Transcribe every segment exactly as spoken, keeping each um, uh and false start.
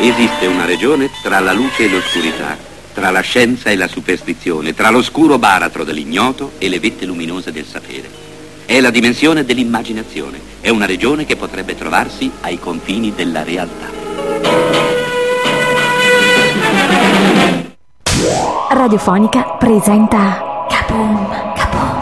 Esiste una regione tra la luce e l'oscurità, tra la scienza e la superstizione, tra l'oscuro baratro dell'ignoto e le vette luminose del sapere. È la dimensione dell'immaginazione, è una regione che potrebbe trovarsi ai confini della realtà. Radiofonica presenta Kaboom, Kaboom.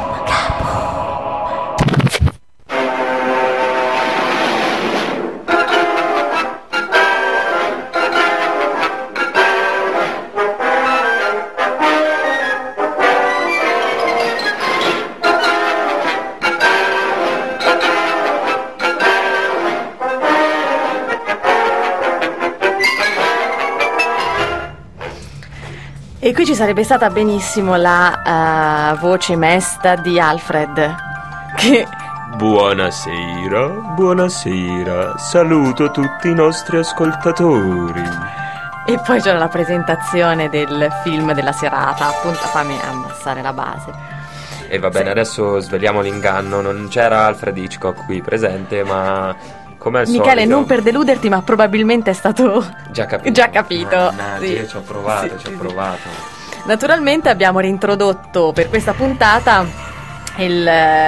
E qui ci sarebbe stata benissimo la uh, voce mesta di Alfred, che... Buonasera, buonasera, saluto tutti i nostri ascoltatori. E poi c'era la presentazione del film della serata, appunto, fammi abbassare la base. E va bene, sì. Adesso sveliamo l'inganno, non c'era Alfred Hitchcock qui presente, ma... come al Michele, solito... non per deluderti, ma probabilmente è stato già capito. Già capito. Mannaggia, sì. io ci ho provato, sì, ci sì, ho provato. Naturalmente abbiamo reintrodotto per questa puntata il,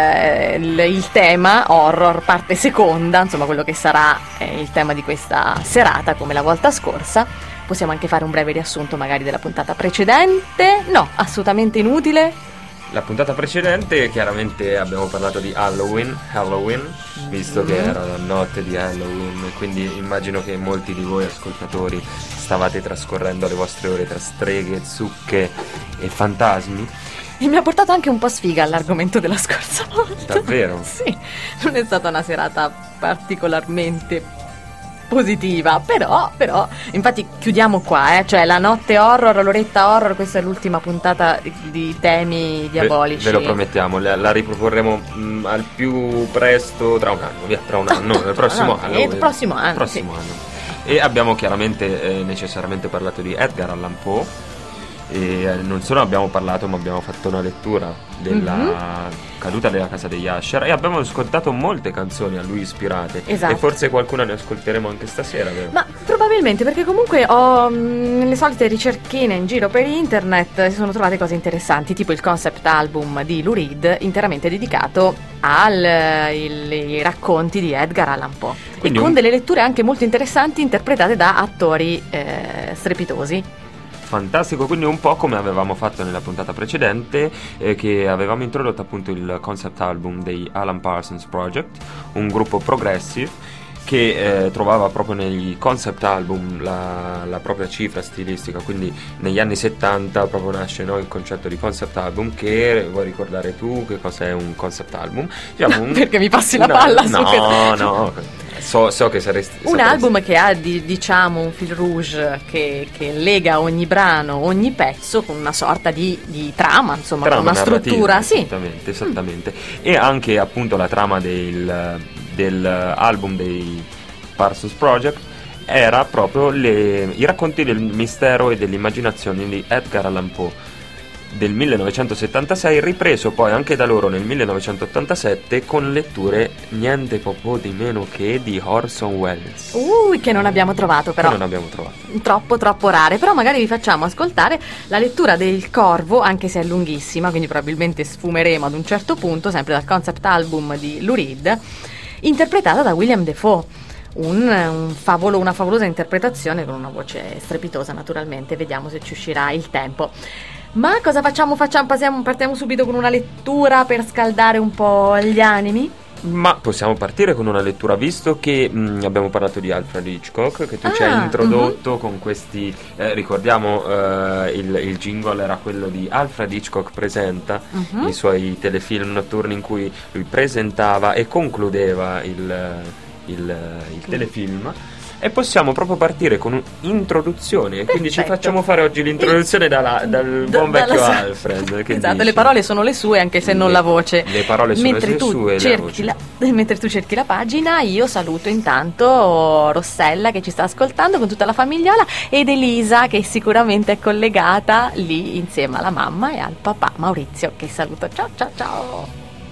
il, il tema horror parte seconda, insomma quello che sarà eh, il tema di questa serata come la volta scorsa. Possiamo anche fare un breve riassunto magari della puntata precedente. No, assolutamente inutile. La puntata precedente chiaramente abbiamo parlato di Halloween, Halloween, visto mm. che era la notte di Halloween, quindi immagino che molti di voi ascoltatori stavate trascorrendo le vostre ore tra streghe, zucche e fantasmi. E mi ha portato anche un po' sfiga all'argomento della scorsa volta. Davvero? Sì, non è stata una serata particolarmente positiva, però, però, infatti chiudiamo qua, eh, cioè la notte horror, l'oretta horror, questa è l'ultima puntata di, di temi diabolici. Ve, ve lo promettiamo, la, la riproporremo mh, al più presto tra un anno, via, tra un anno, nel prossimo no, anno. Il prossimo anno, prossimo sì. anno. E abbiamo chiaramente eh, necessariamente parlato di Edgar Allan Poe. E eh, non solo abbiamo parlato, ma abbiamo fatto una lettura della mm-hmm. caduta della casa degli Usher e abbiamo ascoltato molte canzoni a lui ispirate. Esatto. E forse qualcuna ne ascolteremo anche stasera, vero? Ma probabilmente, perché comunque ho mh, nelle solite ricerchine in giro per internet si sono trovate cose interessanti, tipo il concept album di Lou Reed interamente dedicato ai racconti di Edgar Allan Poe. Quindi e con un... delle letture anche molto interessanti interpretate da attori eh, strepitosi. Fantastico, quindi un po' come avevamo fatto nella puntata precedente, eh, che avevamo introdotto appunto il concept album dei Alan Parsons Project, un gruppo progressive che eh, trovava proprio negli concept album la, la propria cifra stilistica, quindi negli anni settanta proprio nasce, no, il concetto di concept album, che vuoi ricordare tu che cos'è un concept album? Diciamo un, perché mi passi una, la palla no, su no, no. So, so che saresti un sapresti. album che ha di, diciamo un fil rouge che, che lega ogni brano, ogni pezzo con una sorta di, di trama, insomma, trama con una struttura, sì. Esattamente, esattamente. Mm. E anche appunto la trama del, del album dei Parsons Project era proprio le, i racconti del mistero e dell'immaginazione di Edgar Allan Poe del millenovecentosettantasei, ripreso poi anche da loro nel millenovecentottantasette con letture niente po' di meno che di Orson Welles. Ui, che non abbiamo trovato però. Che non abbiamo trovato. Troppo troppo rare, però magari vi facciamo ascoltare la lettura del Corvo, anche se è lunghissima, quindi probabilmente sfumeremo ad un certo punto, sempre dal concept album di Lou Reed, interpretata da William Dafoe. Un, un favolo, una favolosa interpretazione con una voce strepitosa, naturalmente. Vediamo se ci uscirà il tempo. Ma cosa facciamo? Facciamo passiamo, partiamo subito con una lettura per scaldare un po' gli animi? Ma possiamo partire con una lettura, visto che mh, abbiamo parlato di Alfred Hitchcock, che tu ah, ci hai introdotto uh-huh. con questi, eh, ricordiamo eh, il, il jingle era quello di Alfred Hitchcock presenta, uh-huh. i suoi telefilm notturni in cui lui presentava e concludeva il, il, il telefilm. E possiamo proprio partire con un'introduzione. Perfetto. Quindi ci facciamo fare oggi l'introduzione dalla, dal buon da, vecchio dalla... Alfred. Che esatto, dici? Le parole sono le sue, anche se non le, la voce. Le parole sono mentre le sue, cerchi la voce. La, mentre tu cerchi la pagina, io saluto intanto Rossella che ci sta ascoltando con tutta la famigliola ed Elisa che sicuramente è collegata lì insieme alla mamma e al papà Maurizio, che saluto. Ciao ciao ciao.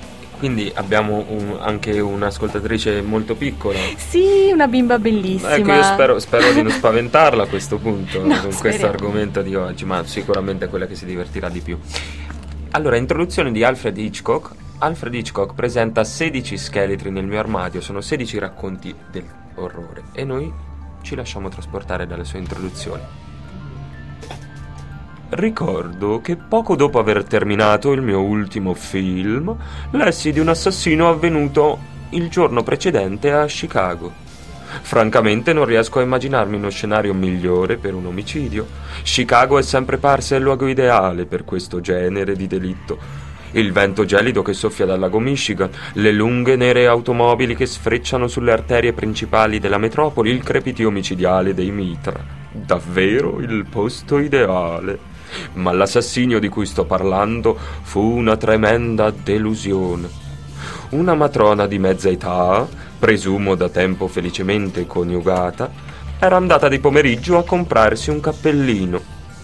Quindi abbiamo un, anche un'ascoltatrice molto piccola. Sì, una bimba bellissima. Ecco, io spero, spero di non spaventarla a questo punto No, con speriamo. questo argomento di oggi, ma sicuramente è quella che si divertirà di più. Allora, introduzione di Alfred Hitchcock. Alfred Hitchcock presenta sedici scheletri nel mio armadio, sono sedici racconti dell'orrore e noi ci lasciamo trasportare dalle sue introduzioni. Ricordo che poco dopo aver terminato il mio ultimo film, lessi di un assassino avvenuto il giorno precedente a Chicago. Francamente non riesco a immaginarmi uno scenario migliore per un omicidio. Chicago è sempre parsa il luogo ideale per questo genere di delitto. Il vento gelido che soffia dal lago Michigan, le lunghe nere automobili che sfrecciano sulle arterie principali della metropoli, il crepitio micidiale dei mitra. Davvero il posto ideale. Ma l'assassinio di cui sto parlando fu una tremenda delusione. Una matrona di mezza età, presumo da tempo felicemente coniugata, era andata di pomeriggio a comprarsi un cappellino.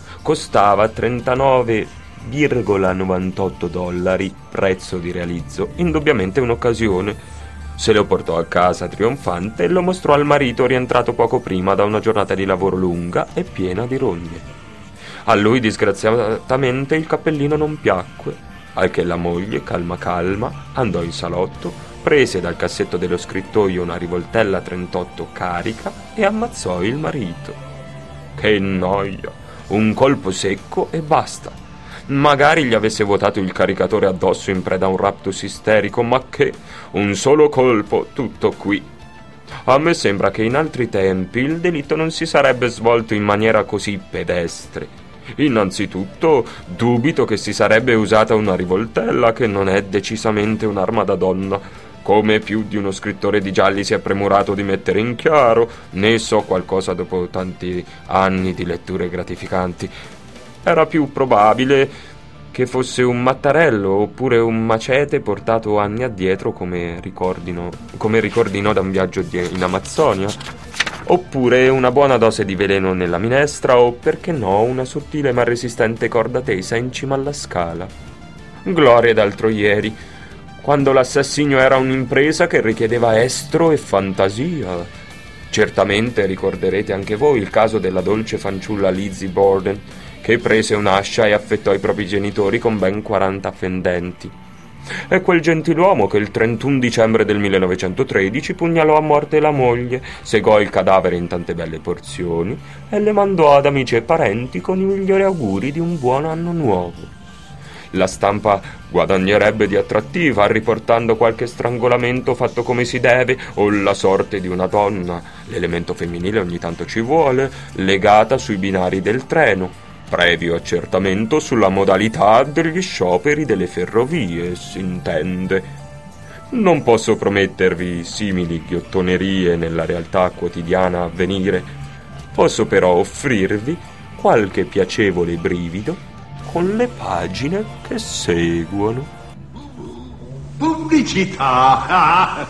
Costava trentanove virgola novantotto dollari, prezzo di realizzo, indubbiamente un'occasione. Se lo portò a casa trionfante e lo mostrò al marito rientrato poco prima da una giornata di lavoro lunga e piena di rogne. A lui disgraziatamente il cappellino non piacque, al che la moglie, calma calma, andò in salotto, prese dal cassetto dello scrittoio una rivoltella trentotto carica e ammazzò il marito. Che noia, un colpo secco e basta. Magari gli avesse vuotato il caricatore addosso in preda a un raptus isterico, ma che, un solo colpo, tutto qui. A me sembra che in altri tempi il delitto non si sarebbe svolto in maniera così pedestre. Innanzitutto, dubito che si sarebbe usata una rivoltella, che non è decisamente un'arma da donna, come più di uno scrittore di gialli si è premurato di mettere in chiaro. Ne so qualcosa dopo tanti anni di letture gratificanti. Era più probabile che fosse un mattarello oppure un macete portato anni addietro, come ricordino, come ricordino da un viaggio di, in Amazzonia, oppure una buona dose di veleno nella minestra, o perché no una sottile ma resistente corda tesa in cima alla scala. Gloria d'altro ieri, quando l'assassinio era un'impresa che richiedeva estro e fantasia. Certamente ricorderete anche voi il caso della dolce fanciulla Lizzie Borden, che prese un'ascia e affettò i propri genitori con ben quaranta fendenti. È quel gentiluomo che il trentuno dicembre del millenovecentotredici pugnalò a morte la moglie, segò il cadavere in tante belle porzioni e le mandò ad amici e parenti con i migliori auguri di un buon anno nuovo. La stampa guadagnerebbe di attrattiva riportando qualche strangolamento fatto come si deve, o la sorte di una donna, l'elemento femminile ogni tanto ci vuole, legata sui binari del treno, previo accertamento sulla modalità degli scioperi delle ferrovie, si intende. Non posso promettervi simili ghiottonerie nella realtà quotidiana a venire. Posso però offrirvi qualche piacevole brivido con le pagine che seguono. Pubblicità!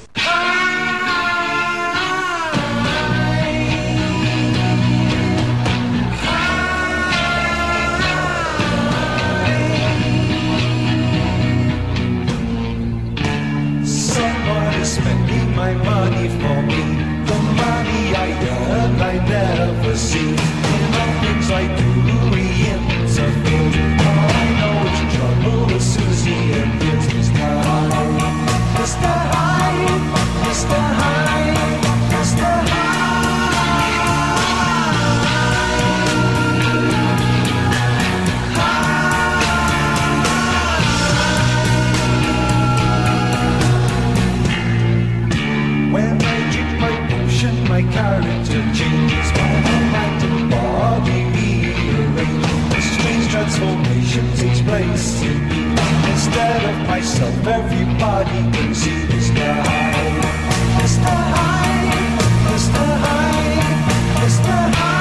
Spending my money for me, the money I earn I never see. In all things I do re-interfere. All I know is trouble with Susie and here's Mister Hyde. Mister Hyde, Mister Hyde, Mister Hyde. When I drink my potion, my character changes. My whole mind and body rearrange. A strange transformation takes place in me. Instead of myself, everybody can see Mister Hyde. Mister Hyde, Mister Hyde, Mister Hyde.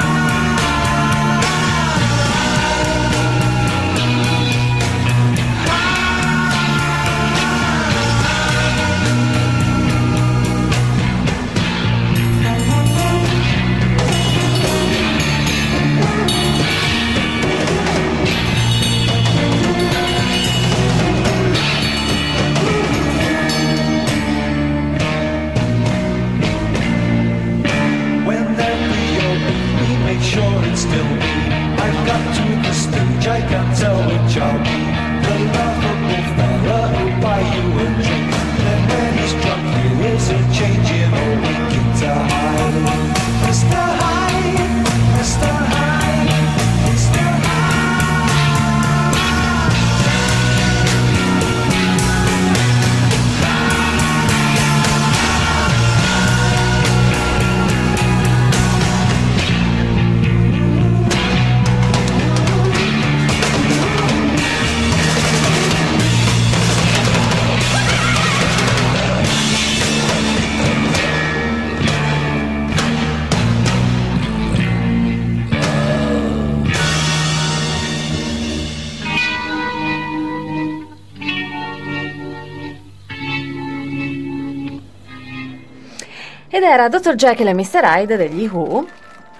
Ed era dottor Jekyll e mister Hyde degli Who.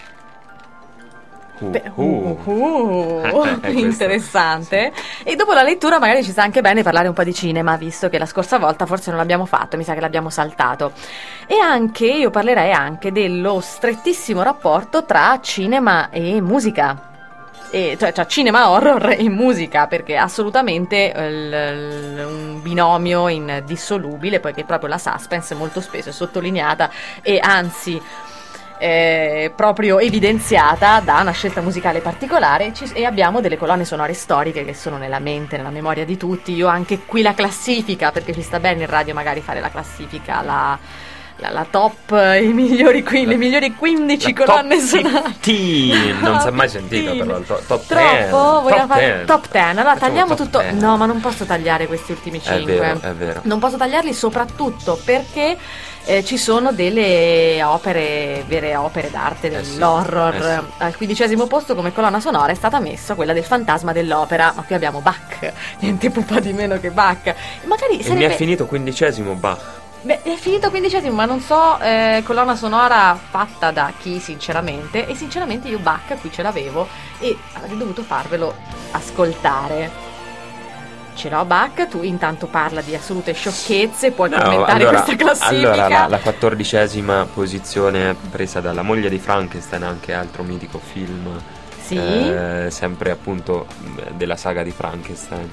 Uh, Beh, uh. uh, uh, Questo, interessante. E dopo la lettura magari ci sta anche bene parlare un po' di cinema, visto che la scorsa volta forse non l'abbiamo fatto, mi sa che l'abbiamo saltato. E anche, io parlerei anche dello strettissimo rapporto tra cinema e musica. E, cioè, cioè cinema horror e musica, perché è assolutamente eh, l- l- un binomio indissolubile, poiché proprio la suspense molto spesso è sottolineata e anzi eh, proprio evidenziata da una scelta musicale particolare. Ci- e abbiamo delle colonne sonore storiche che sono nella mente, nella memoria di tutti. Io anche qui la classifica, perché ci sta bene in radio magari fare la classifica, la La, la top, eh, i migliori, qui, La- le migliori quindici La colonne top sonore. quindici, non si è mai Top sentita quindici. però il to- top Troppo? dieci. Vogliamo Top fare dieci. top dieci? Allora Facciamo tagliamo top tutto. dieci. No, ma non posso tagliare questi ultimi È cinque. vero, è vero. Non posso tagliarli soprattutto perché eh, ci sono delle opere, vere opere d'arte Eh sì, dell'horror. eh sì. Al quindicesimo posto come colonna sonora è stata messa quella del Fantasma dell'Opera, ma qui abbiamo Bach, niente pupa di meno che Bach. Magari E sarebbe... mi è finito quindicesimo Bach. Beh, è finito quindicesimo, ma non so eh, colonna sonora fatta da chi sinceramente. E sinceramente io Bach qui ce l'avevo e avrei dovuto farvelo ascoltare. Ce l'ho Bach, tu intanto parla di assolute sciocchezze, puoi No, commentare allora, questa classifica. allora la, la quattordicesima posizione presa dalla moglie di Frankenstein, anche altro mitico film, Sì. eh, sempre appunto mh, della saga di Frankenstein.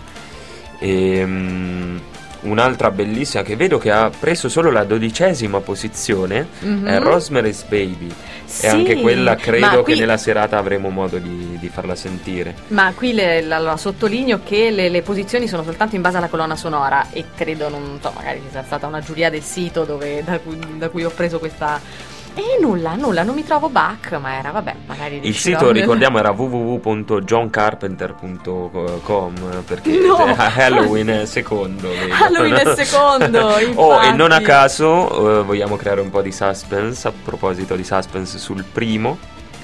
E, mh, un'altra bellissima che vedo che ha preso solo la dodicesima posizione Mhm. è Rosemary's Baby. Sì, E anche quella ma credo qui- che nella serata avremo modo di, di farla sentire. Ma qui le, la, la sottolineo che le, le posizioni sono soltanto in base alla colonna sonora e credo, non so, magari ci sia stata una giuria del sito dove, da, cui, da cui ho preso questa... E nulla, nulla, non mi trovo Bach, ma era, vabbè, magari... Il riuscirò- sito, ricordiamo, era w w w punto john carpenter punto com perché No! Halloween è secondo. vedo. Halloween è secondo, Oh, e non a infatti. caso eh, vogliamo creare un po' di suspense. A proposito di suspense sul primo,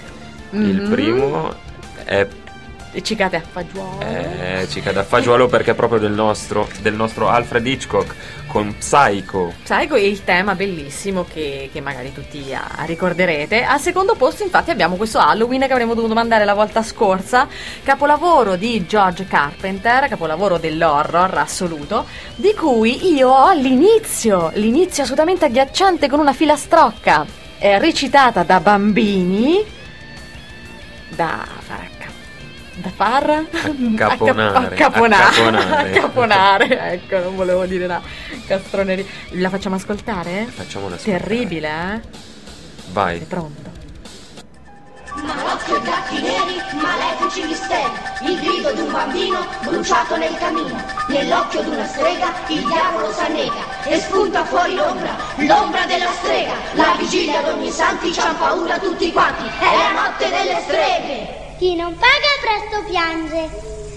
il Mhm. primo è E cicate a fagiolo. Eh, ci cade a fagiolo perché è proprio del nostro, del nostro Alfred Hitchcock con Psycho. Psycho è il tema bellissimo che, che magari tutti ah, ricorderete. Al secondo posto infatti abbiamo questo Halloween che avremmo dovuto mandare la volta scorsa, capolavoro di George Carpenter, capolavoro dell'horror assoluto, di cui io ho l'inizio, l'inizio assolutamente agghiacciante con una filastrocca, è recitata da bambini, da fare da far Accaponare, accaponare, accaponare. accaponare. Ecco, non volevo dire la castroneria. La facciamo ascoltare? Facciamola ascoltare. Terribile, eh? Vai. Sei pronto? Malocchio e gatti neri, malefici misteri, il grido di un bambino bruciato nel camino, nell'occhio di una strega il diavolo s'annega e spunta fuori l'ombra, l'ombra della strega, la vigilia d'ogni santi c'han paura tutti quanti, è la notte delle streghe. Chi non paga presto piange.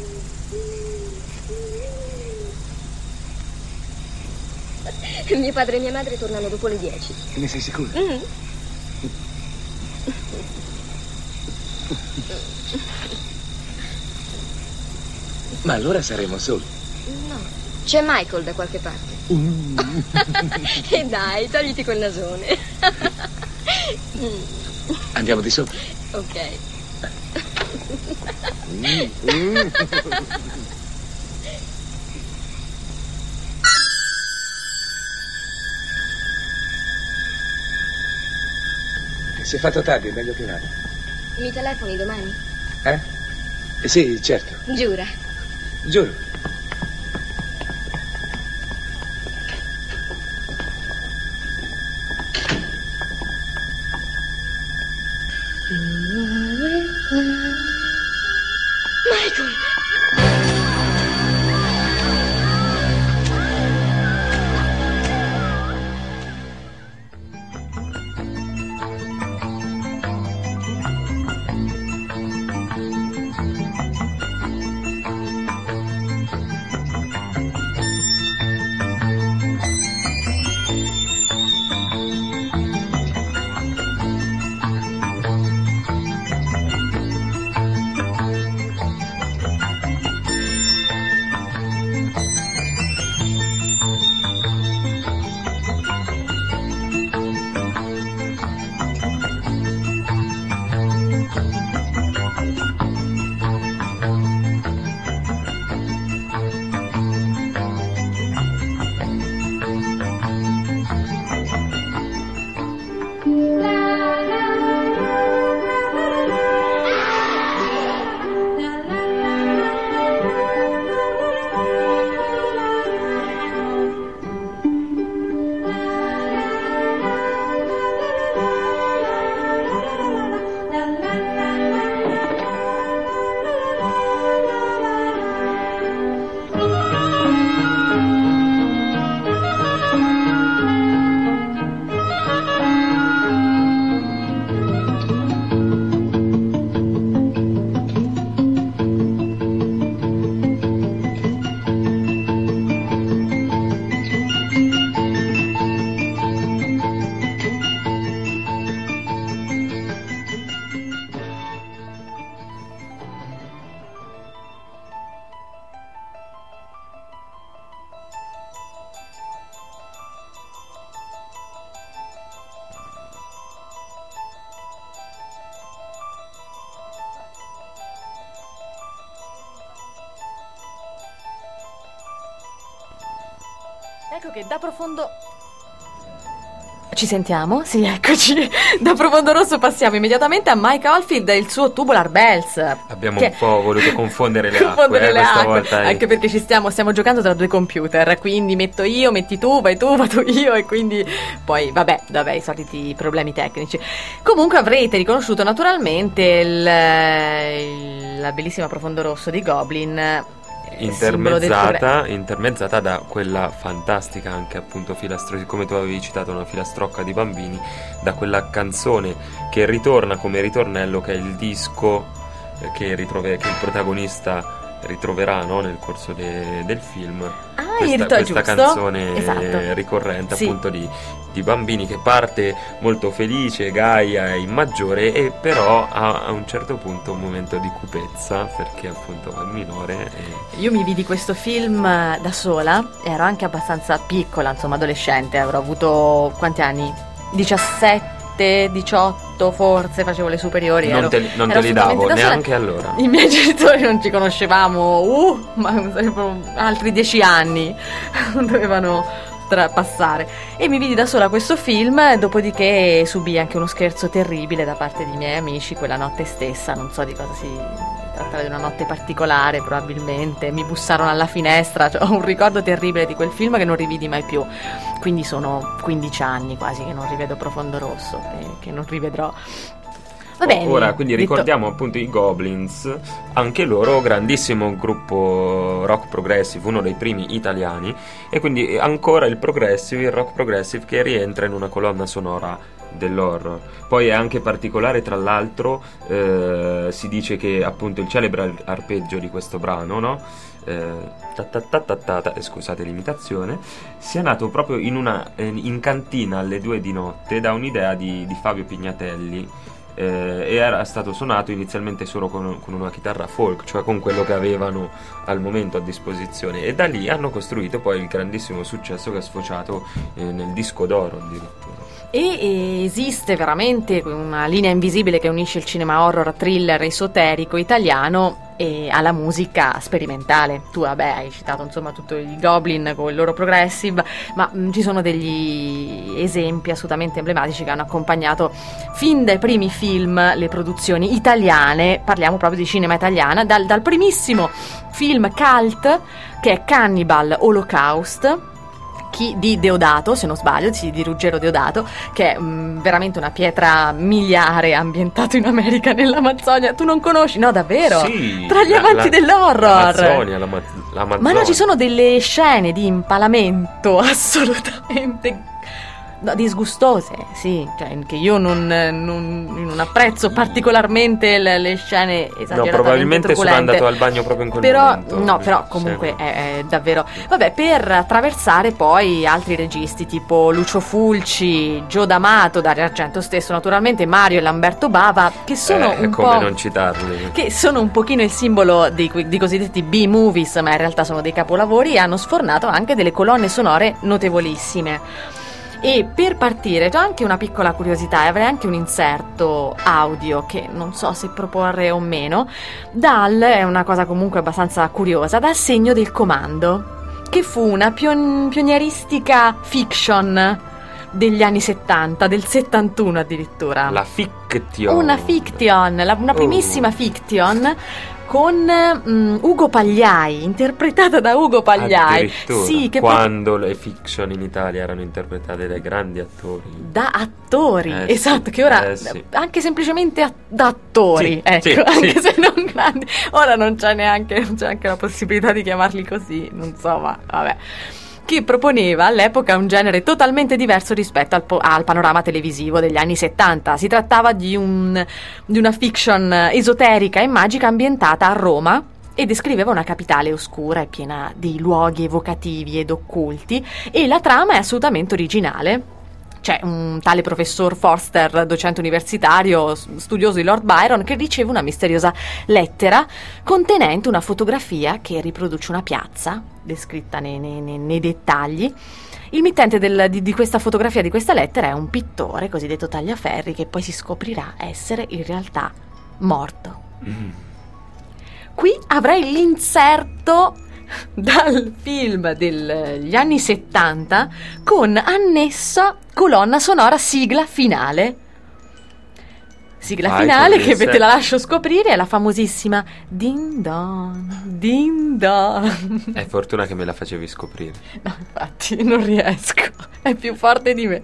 Mio padre e mia madre tornano dopo le dieci. Ne sei sicura? Mm. Ma allora saremo soli. No, c'è Michael da qualche parte. Mm. E dai, togliti quel nasone. Andiamo di sopra. Ok. Mm. Si è fatto tardi, è meglio che vada. Mi telefoni domani? Eh? Sì, certo. Giura. Giuro. Michael! Ecco che da Profondo... Ci sentiamo? Sì, eccoci. Da Profondo Rosso passiamo immediatamente a Mike Oldfield e il suo Tubular Bells. Abbiamo che... un po' voluto confondere le confondere acque, eh, le questa acque. volta è... Anche perché ci stiamo, stiamo giocando tra due computer, quindi metto io, metti tu, vai tu, vado io e quindi poi vabbè, vabbè, i soliti problemi tecnici. Comunque avrete riconosciuto naturalmente il, il, la bellissima Profondo Rosso di Goblin. Intermezzata, intermezzata da quella fantastica anche appunto filastrocca, come tu avevi citato, una filastrocca di bambini, da quella canzone che ritorna come ritornello, che è il disco che, ritrove, che il protagonista ritroverà, no, nel corso de, del film. Ah, questa, questa canzone esatto. ricorrente, sì. appunto di, di bambini, che parte molto felice, gaia in maggiore, e però ha a un certo punto un momento di cupezza perché appunto è minore. E... Io mi vidi questo film da sola, ero anche abbastanza piccola, insomma adolescente, avrò avuto quanti anni? diciassette, diciotto forse, facevo le superiori. Non ero, te, non ero te li davo da neanche sola. Allora. I miei genitori non ci conoscevamo, uh, ma sarebbero altri dieci anni dovevano passare, e mi vidi da sola questo film, dopodiché subì anche uno scherzo terribile da parte di miei amici quella notte stessa. Non so di cosa si trattava, di una notte particolare probabilmente, mi bussarono alla finestra, cioè, ho un ricordo terribile di quel film che non rividi mai più, quindi sono quindici anni quasi che non rivedo Profondo Rosso e che non rivedrò. Va bene, ora quindi detto... ricordiamo appunto i Goblins, anche loro grandissimo gruppo rock progressive, uno dei primi italiani, e quindi ancora il progressive, il rock progressive che rientra in una colonna sonora dell'horror. Poi è anche particolare, tra l'altro, eh, si dice che appunto il celebre arpeggio di questo brano, no? Eh, ta ta ta ta ta ta, scusate l'imitazione, sia nato proprio in una in cantina alle due di notte da un'idea di, di Fabio Pignatelli. Eh, e era stato suonato inizialmente solo con, con una chitarra folk, cioè con quello che avevano al momento a disposizione, e da lì hanno costruito poi il grandissimo successo che è sfociato eh, nel disco d'oro addirittura. E esiste veramente una linea invisibile che unisce il cinema horror, thriller, esoterico italiano e alla musica sperimentale. Tu vabbè hai citato insomma tutto i Goblin con il loro progressive, ma mh, ci sono degli esempi assolutamente emblematici che hanno accompagnato fin dai primi film le produzioni italiane. Parliamo proprio di cinema italiana, dal, dal primissimo film cult che è Cannibal Holocaust Chi, di Deodato, se non sbaglio, di Ruggero Deodato, che è mh, veramente una pietra miliare ambientato in America, nell'Amazzonia. Tu non conosci? No, davvero? Sì, tra gli la, amanti la, dell'horror. L'Amazzonia, l'ama, l'Amazzonia. Ma no, ci sono delle scene di impalamento assolutamente no, disgustose, sì, cioè che io non, non, non apprezzo particolarmente le, le scene esageratamente no, probabilmente truculente. sono andato al bagno proprio in quel però, momento. No, però comunque è, è davvero... Vabbè, per attraversare poi altri registi tipo Lucio Fulci, Gio D'Amato, Dario Argento stesso naturalmente, Mario e Lamberto Bava, che sono eh, un come po'... non citarli. Che sono un pochino il simbolo di, di cosiddetti B-movies, ma in realtà sono dei capolavori, e hanno sfornato anche delle colonne sonore notevolissime. E per partire c'ho anche una piccola curiosità, e avrei anche un inserto audio che non so se proporre o meno. Dal è una cosa comunque abbastanza curiosa, dal Segno del comando, che fu una pion- pionieristica fiction degli anni settanta, del settantuno addirittura. La fiction. Una fiction, la, una primissima oh. fiction con um, Ugo Pagliai, interpretata da Ugo Pagliai. Sì, che quando poi... le fiction in Italia erano interpretate dai grandi attori. Da attori, eh, esatto, sì, che ora eh, sì. anche semplicemente a, da attori, sì, ecco, sì, anche sì. se non grandi. Ora non c'è neanche, non c'è anche la possibilità di chiamarli così, non so, ma vabbè. Che proponeva all'epoca un genere totalmente diverso rispetto al, po- al panorama televisivo degli anni settanta. Si trattava di, un, di una fiction esoterica e magica ambientata a Roma e descriveva una capitale oscura e piena di luoghi evocativi ed occulti, e la trama è assolutamente originale. C'è un tale professor Forster, docente universitario, studioso di Lord Byron, che riceve una misteriosa lettera contenente una fotografia che riproduce una piazza, descritta nei, nei, nei dettagli. Il mittente del, di, di questa fotografia, di questa lettera, è un pittore cosiddetto Tagliaferri, che poi si scoprirà essere in realtà morto. Mm. Qui avrei l'inserto dal film degli anni settanta con annessa colonna sonora sigla finale. Sigla Vai, finale che se... te la lascio scoprire, è la famosissima Din Don, Din Don. È fortuna che me la facevi scoprire. No, infatti non riesco, è più forte di me.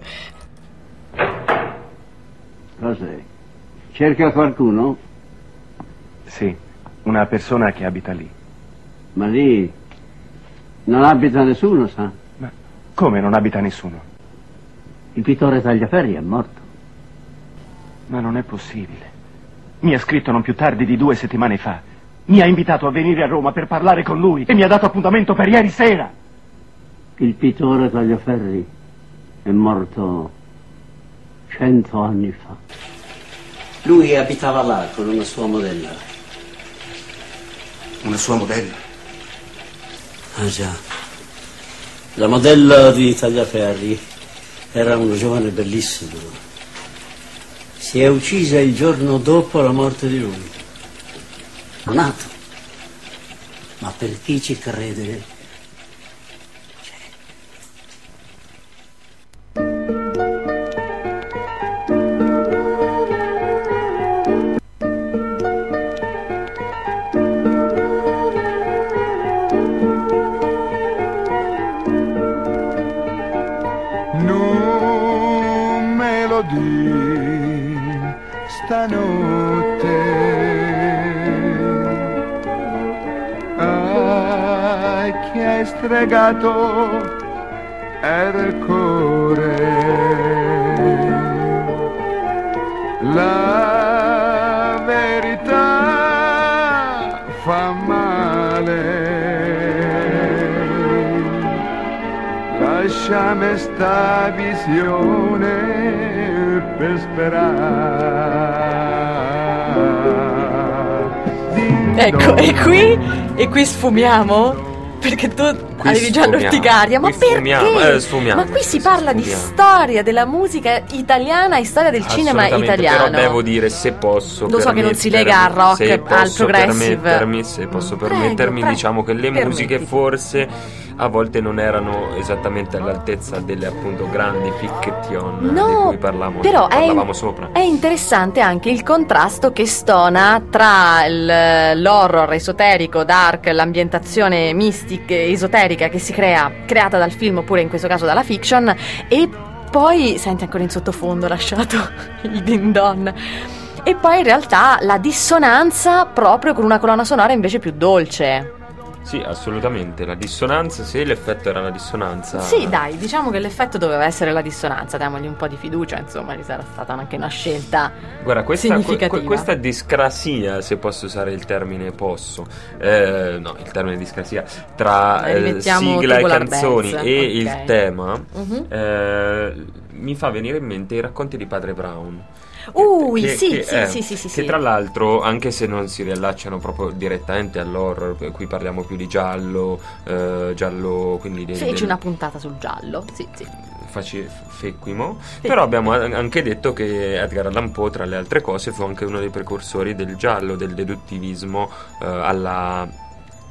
Cos'è? Cerca qualcuno? Sì, una persona che abita lì. Ma lì non abita nessuno, sa? Ma come non abita nessuno? Il pittore Tagliaferri è morto. Ma non è possibile. Mi ha scritto non più tardi di due settimane fa. Mi ha invitato a venire a Roma per parlare con lui e mi ha dato appuntamento per ieri sera. Il pittore Tagliaferri è morto cento anni fa. Lui abitava là con una sua modella. Una sua modella? Ah già. La modella di Tagliaferri era una giovane bellissima. Si è uccisa il giorno dopo la morte di lui. Nato. Ma per chi ci crede? Non me lo di stanotte, ai che hai stregato il cuore, la verità fa male. Lasciami sta visione per sperare. Ecco, e qui, e qui sfumiamo? Perché tu Qui avevi già sfumiamo, l'orticaria, ma qui perché? sfumiamo, eh, sfumiamo, ma qui si sì, parla di sfumiamo. storia della musica italiana e storia del cinema Assolutamente, italiano. però devo dire, se posso Lo so che non si lega al rock, se al posso progressive. permettermi, se posso Prego, permettermi, prego, diciamo che le permettiti. musiche forse a volte non erano esattamente all'altezza delle appunto grandi fiction No, di cui parlavamo, però è, parlavamo sopra. è interessante anche il contrasto che stona tra il- l'horror esoterico, dark, l'ambientazione mistica, esoterica che si crea, creata dal film oppure in questo caso dalla fiction, e poi, senti ancora in sottofondo lasciato il din don, e poi in realtà la dissonanza proprio con una colonna sonora invece più dolce. Sì, assolutamente, la dissonanza, se l'effetto era la dissonanza. Sì, dai, diciamo che l'effetto doveva essere la dissonanza, diamogli un po' di fiducia, insomma, ci sarà stata anche una scelta Guarda, questa, significativa. que- questa discrasia, se posso usare il termine posso, eh, no, il termine discrasia, tra Dai, eh, mettiamo sigla e Tubular canzoni Bells, e ok. il tema, Mhm. eh, mi fa venire in mente i racconti di Padre Brown. Ui, Che- sì, che, sì, eh, sì, sì, sì, che sì. tra l'altro, anche se non si riallacciano proprio direttamente all'horror, qui parliamo più di giallo, eh, giallo, quindi di, Feci del- una puntata sul giallo, sì, sì. faci- fequimo, però abbiamo a- anche detto che Edgar Allan Poe, tra le altre cose, fu anche uno dei precursori del giallo, del deduttivismo, eh, alla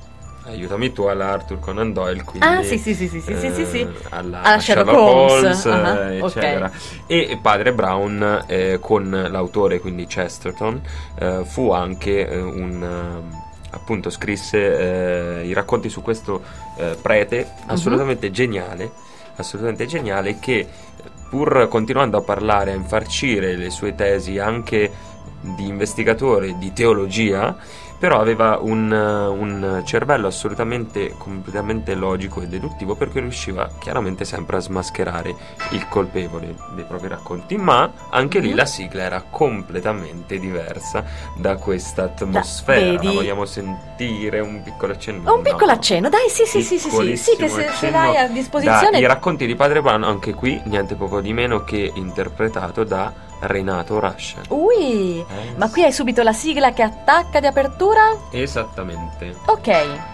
aiutami tu, alla Arthur Conan Doyle, quindi, Ah, sì, sì, sì, sì, sì, sì, sì, sì. alla, Alla Sherlock Holmes, ah, eh, ok. eccetera. E Padre Brown, eh, con l'autore, quindi Chesterton, eh, fu anche eh, un eh, appunto scrisse eh, i racconti su questo eh, prete assolutamente geniale, assolutamente geniale, che pur continuando a parlare, a infarcire le sue tesi anche di investigatore di teologia, però aveva un, un cervello assolutamente completamente logico e deduttivo, perché riusciva chiaramente sempre a smascherare il colpevole dei propri racconti, ma anche lì la sigla era completamente diversa da questa atmosfera. vedi? La vogliamo sentire un piccolo accenno? Un piccolo No. accenno, dai, sì, sì, sì, sì, sì, sì, che se, se l'hai a disposizione. I racconti di Padre Brown, anche qui niente poco di meno che interpretato da Renato Rascia. Ui, Eh, ma qui hai subito la sigla che attacca di apertura? Esattamente. Ok,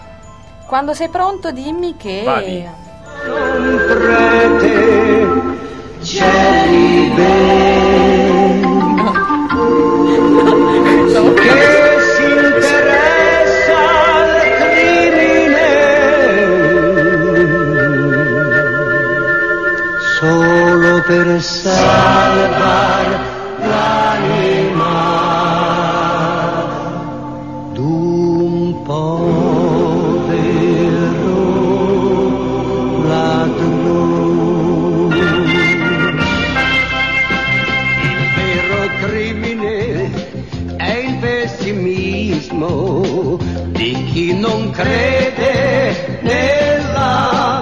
quando sei pronto dimmi che... Vadi. Un prete Jerry che si interessa al crimine solo per salvare l'anima d'un povero ladrone. Il vero crimine è il pessimismo di chi non crede nella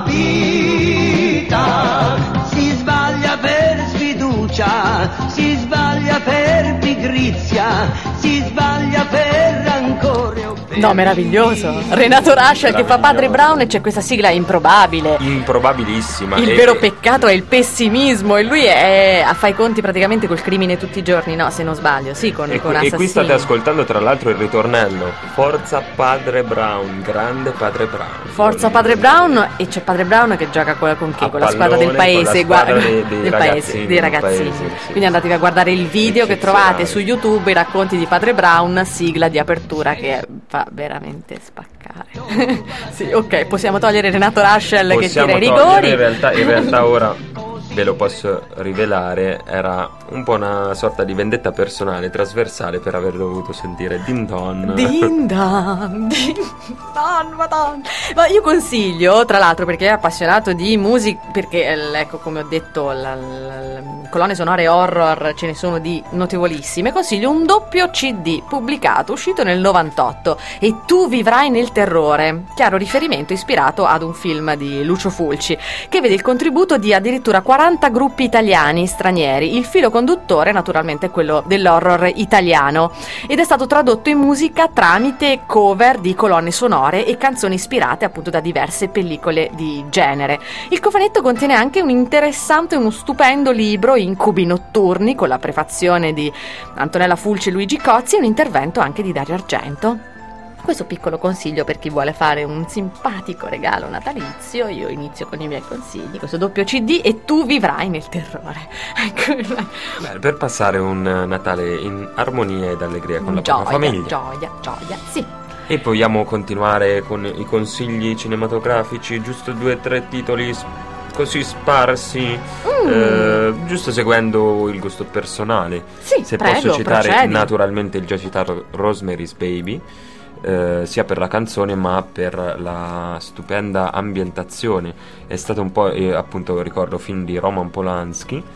vita. Si sbaglia per sfiducia, si sbaglia per pigrizia, si sbaglia per rancore o per... No, meraviglioso. Renato Rascia che fa Padre Brown e c'è questa sigla improbabile. Improbabilissima. Il e, vero peccato è il pessimismo e lui è, fa i conti praticamente col crimine tutti i giorni, no, se non sbaglio, sì, con, e, con e Assassini. qui state ascoltando tra l'altro il ritornello. Forza Padre Brown, grande Padre Brown. Forza Padre Brown, e c'è Padre Brown che gioca con, con chi? A Con la squadra del pallone, paese, con la squadra guarda, dei- dei del ragazzini, paese, dei del ragazzini. paese, sì. Quindi andatevi a guardare il video che Eccezionale. trovate su YouTube, i racconti di Padre Brown, sigla di apertura che fa veramente spaccare. Sì, ok, possiamo togliere Renato Raschel che Possiamo tira i togliere, rigori. in realtà, in realtà ora ve lo posso rivelare, era un po' una sorta di vendetta personale, trasversale, per aver dovuto sentire Din Don. Din dan, din dan, madonna. Ma io consiglio, tra l'altro, perché è appassionato di musica, perché eh, ecco, come ho detto, la, la, la, colonne sonore horror ce ne sono di notevolissime. Consiglio un doppio C D pubblicato, uscito nel novantotto, E tu vivrai nel terrore, chiaro riferimento ispirato ad un film di Lucio Fulci, che vede il contributo di addirittura quaranta gruppi italiani stranieri. Il filo conduttore naturalmente è quello dell'horror italiano ed è stato tradotto in musica tramite cover di colonne sonore e canzoni ispirate appunto da diverse pellicole di genere. Il cofanetto contiene anche un interessante, uno stupendo libro Incubi notturni con la prefazione di Antonella Fulci e Luigi Cozzi e un intervento anche di Dario Argento. Questo piccolo consiglio per chi vuole fare un simpatico regalo natalizio. Io inizio con i miei consigli, questo doppio C D, E tu vivrai nel terrore. Ecco. Beh, per passare un Natale in armonia ed allegria con la Gioia, propria famiglia. gioia, gioia, sì. E vogliamo continuare con i consigli cinematografici, giusto due o tre titoli s- così sparsi, Mm. eh, giusto seguendo il gusto personale. Sì, Se prego, posso citare procedi. naturalmente il già citato Rosemary's Baby, eh, sia per la canzone ma per la stupenda ambientazione. È stato un po', eh, appunto ricordo, film di Roman Polanski,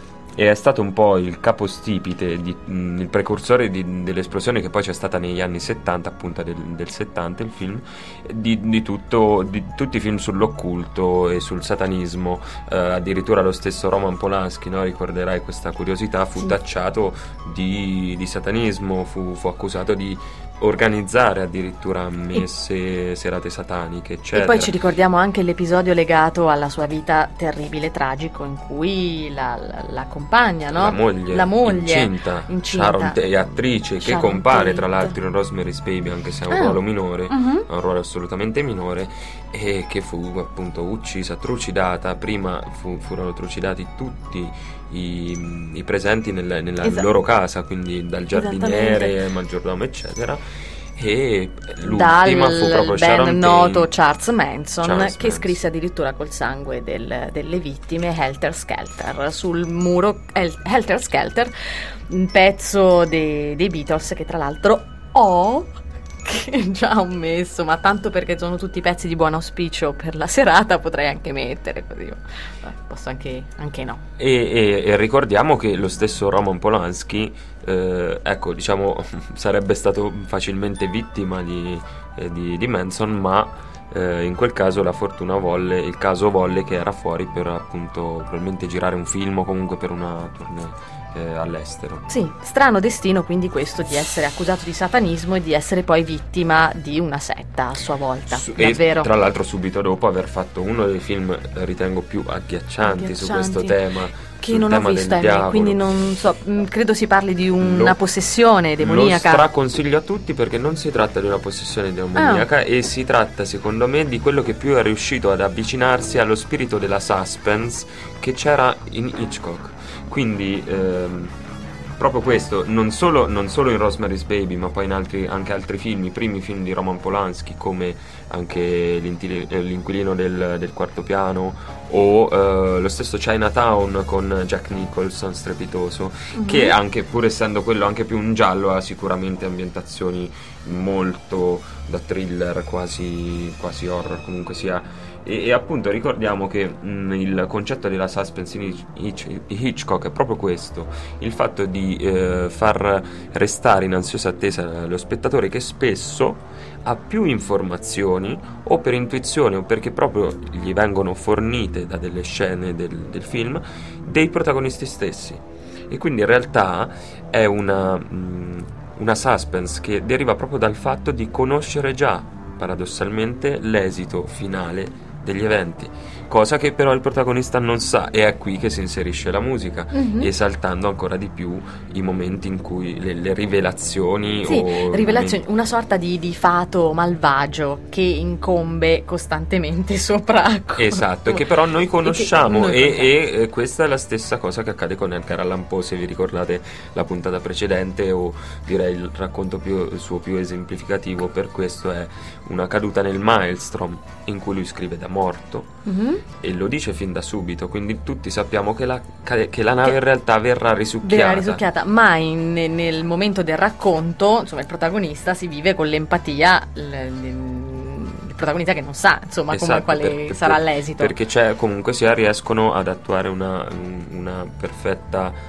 e è stato un po' il capostipite, di, mh, il precursore di- dell'esplosione che poi c'è stata negli anni settanta, appunto del, del settanta il film, di, di, tutto, di tutti i film sull'occulto e sul satanismo. Eh, addirittura lo stesso Roman Polanski, no, ricorderai questa curiosità, fu Sì. tacciato di, di satanismo, fu, fu accusato di organizzare addirittura messe, serate sataniche, eccetera. E poi ci ricordiamo anche l'episodio legato alla sua vita terribile, tragico, in cui la, la, la compagna, no? La moglie, la moglie incinta, incinta. Sharon Tate, attrice, che Sharon compare Tate. tra l'altro in Rosemary's Baby, anche se è un Ah. ruolo minore, Mhm. è un ruolo assolutamente minore, e che fu appunto uccisa, trucidata. Prima fu- furono trucidati tutti i, i presenti nel- nella Esa- loro casa, quindi dal giardiniere, Esattamente. maggiordomo, eccetera. E Dal l'ultima fu proprio ben Sharon noto Tate. Charles Manson, Charles che Manson. scrisse addirittura col sangue del- delle vittime Helter Skelter sul muro. Hel- Helter Skelter, un pezzo dei, dei Beatles che tra l'altro ho che già ho messo, ma tanto perché sono tutti pezzi di buon auspicio per la serata, potrei anche mettere così. Beh, posso anche, anche no. E, e- e ricordiamo che lo stesso Roman Polanski, eh, ecco, diciamo, sarebbe stato facilmente vittima di, eh, di, di Manson, ma eh, in quel caso la fortuna volle, il caso volle che era fuori per appunto probabilmente girare un film o comunque per una tournée eh, all'estero. Sì, strano destino quindi questo di essere accusato di satanismo e di essere poi vittima di una setta a sua volta. Su- e Davvero. tra l'altro subito dopo aver fatto uno dei film eh, ritengo più agghiaccianti, su questo Agghiaccianti. tema, Che sul non ho tema visto, del ahimè, diavolo. quindi non so, mh, credo si parli di una Lo- possessione Lo demoniaca. straconsiglio a tutti perché non si tratta di una possessione demoniaca Ah. e si tratta secondo me di quello che più è riuscito ad avvicinarsi allo spirito della suspense che c'era in Hitchcock. Quindi ehm, proprio questo, non solo, non solo in Rosemary's Baby, ma poi in altri, anche altri film, i primi film di Roman Polanski come anche l'inquilino del, del quarto piano, o uh, lo stesso Chinatown con Jack Nicholson strepitoso, mm-hmm. che anche, pur essendo quello anche più un giallo, ha sicuramente ambientazioni molto da thriller, quasi, quasi horror comunque sia. E, e appunto ricordiamo che mh, il concetto della suspense in Hitch, Hitchcock è proprio questo, il fatto di eh, far restare in ansiosa attesa lo spettatore, che spesso ha più informazioni o per intuizione o perché proprio gli vengono fornite da delle scene del, del film dei protagonisti stessi, e quindi in realtà è una, mh, una suspense che deriva proprio dal fatto di conoscere già paradossalmente l'esito finale degli eventi, cosa che però il protagonista non sa, e è qui che si inserisce la musica, mm-hmm. esaltando ancora di più i momenti in cui le, le rivelazioni sì, o rivelazioni, momenti... una sorta di, di fato malvagio che incombe costantemente sopra. Esatto, e che però noi conosciamo, noi e, e, e questa è la stessa cosa che accade con Edgar Allan Poe, se vi ricordate la puntata precedente, o direi il racconto più, il suo più esemplificativo per questo è Una caduta nel Maelstrom, in cui lui scrive da morto, mm-hmm. e lo dice fin da subito, quindi tutti sappiamo che la, che la nave che in realtà verrà risucchiata, verrà risucchiata ma in, nel momento del racconto, insomma, il protagonista si vive con l'empatia, l, l, il protagonista che non sa, insomma, esatto, come, quale per, sarà per, l'esito, perché c'è, comunque sia, riescono ad attuare una, una perfetta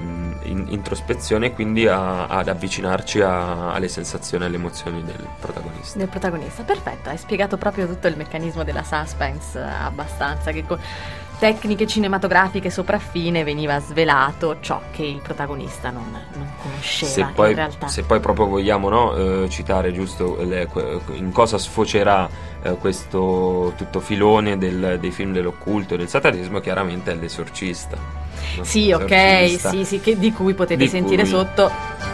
In, introspezione, quindi a, ad avvicinarci a, alle sensazioni e alle emozioni del protagonista. Del protagonista, perfetto, hai spiegato proprio tutto il meccanismo della suspense abbastanza, che con tecniche cinematografiche sopraffine veniva svelato ciò che il protagonista non, non conosceva. Se poi, in realtà. se poi proprio vogliamo no, eh, citare giusto le, in cosa sfocerà eh, questo tutto filone del, dei film dell'occulto e del satanismo, chiaramente è L'Esorcista. No? Sì, L'Esorcista, ok, sì, sì, che, di cui potete di sentire cui... sotto.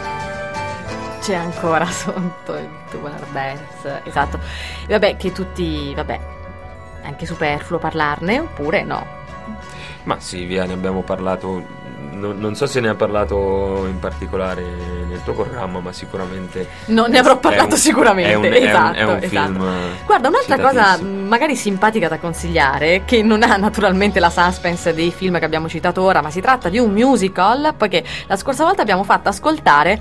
C'è ancora sotto il Tubular Bells, esatto. E vabbè, che tutti, vabbè, anche superfluo parlarne, oppure no? Ma sì, via, ne abbiamo parlato. Non, non so se ne ha parlato in particolare nel tuo programma, ma sicuramente non ne avrò parlato un, sicuramente. È un, esatto, è un, è un esatto. film. Guarda, un'altra cosa magari simpatica da consigliare, che non ha naturalmente la suspense dei film che abbiamo citato ora, ma si tratta di un musical, poiché la scorsa volta abbiamo fatto ascoltare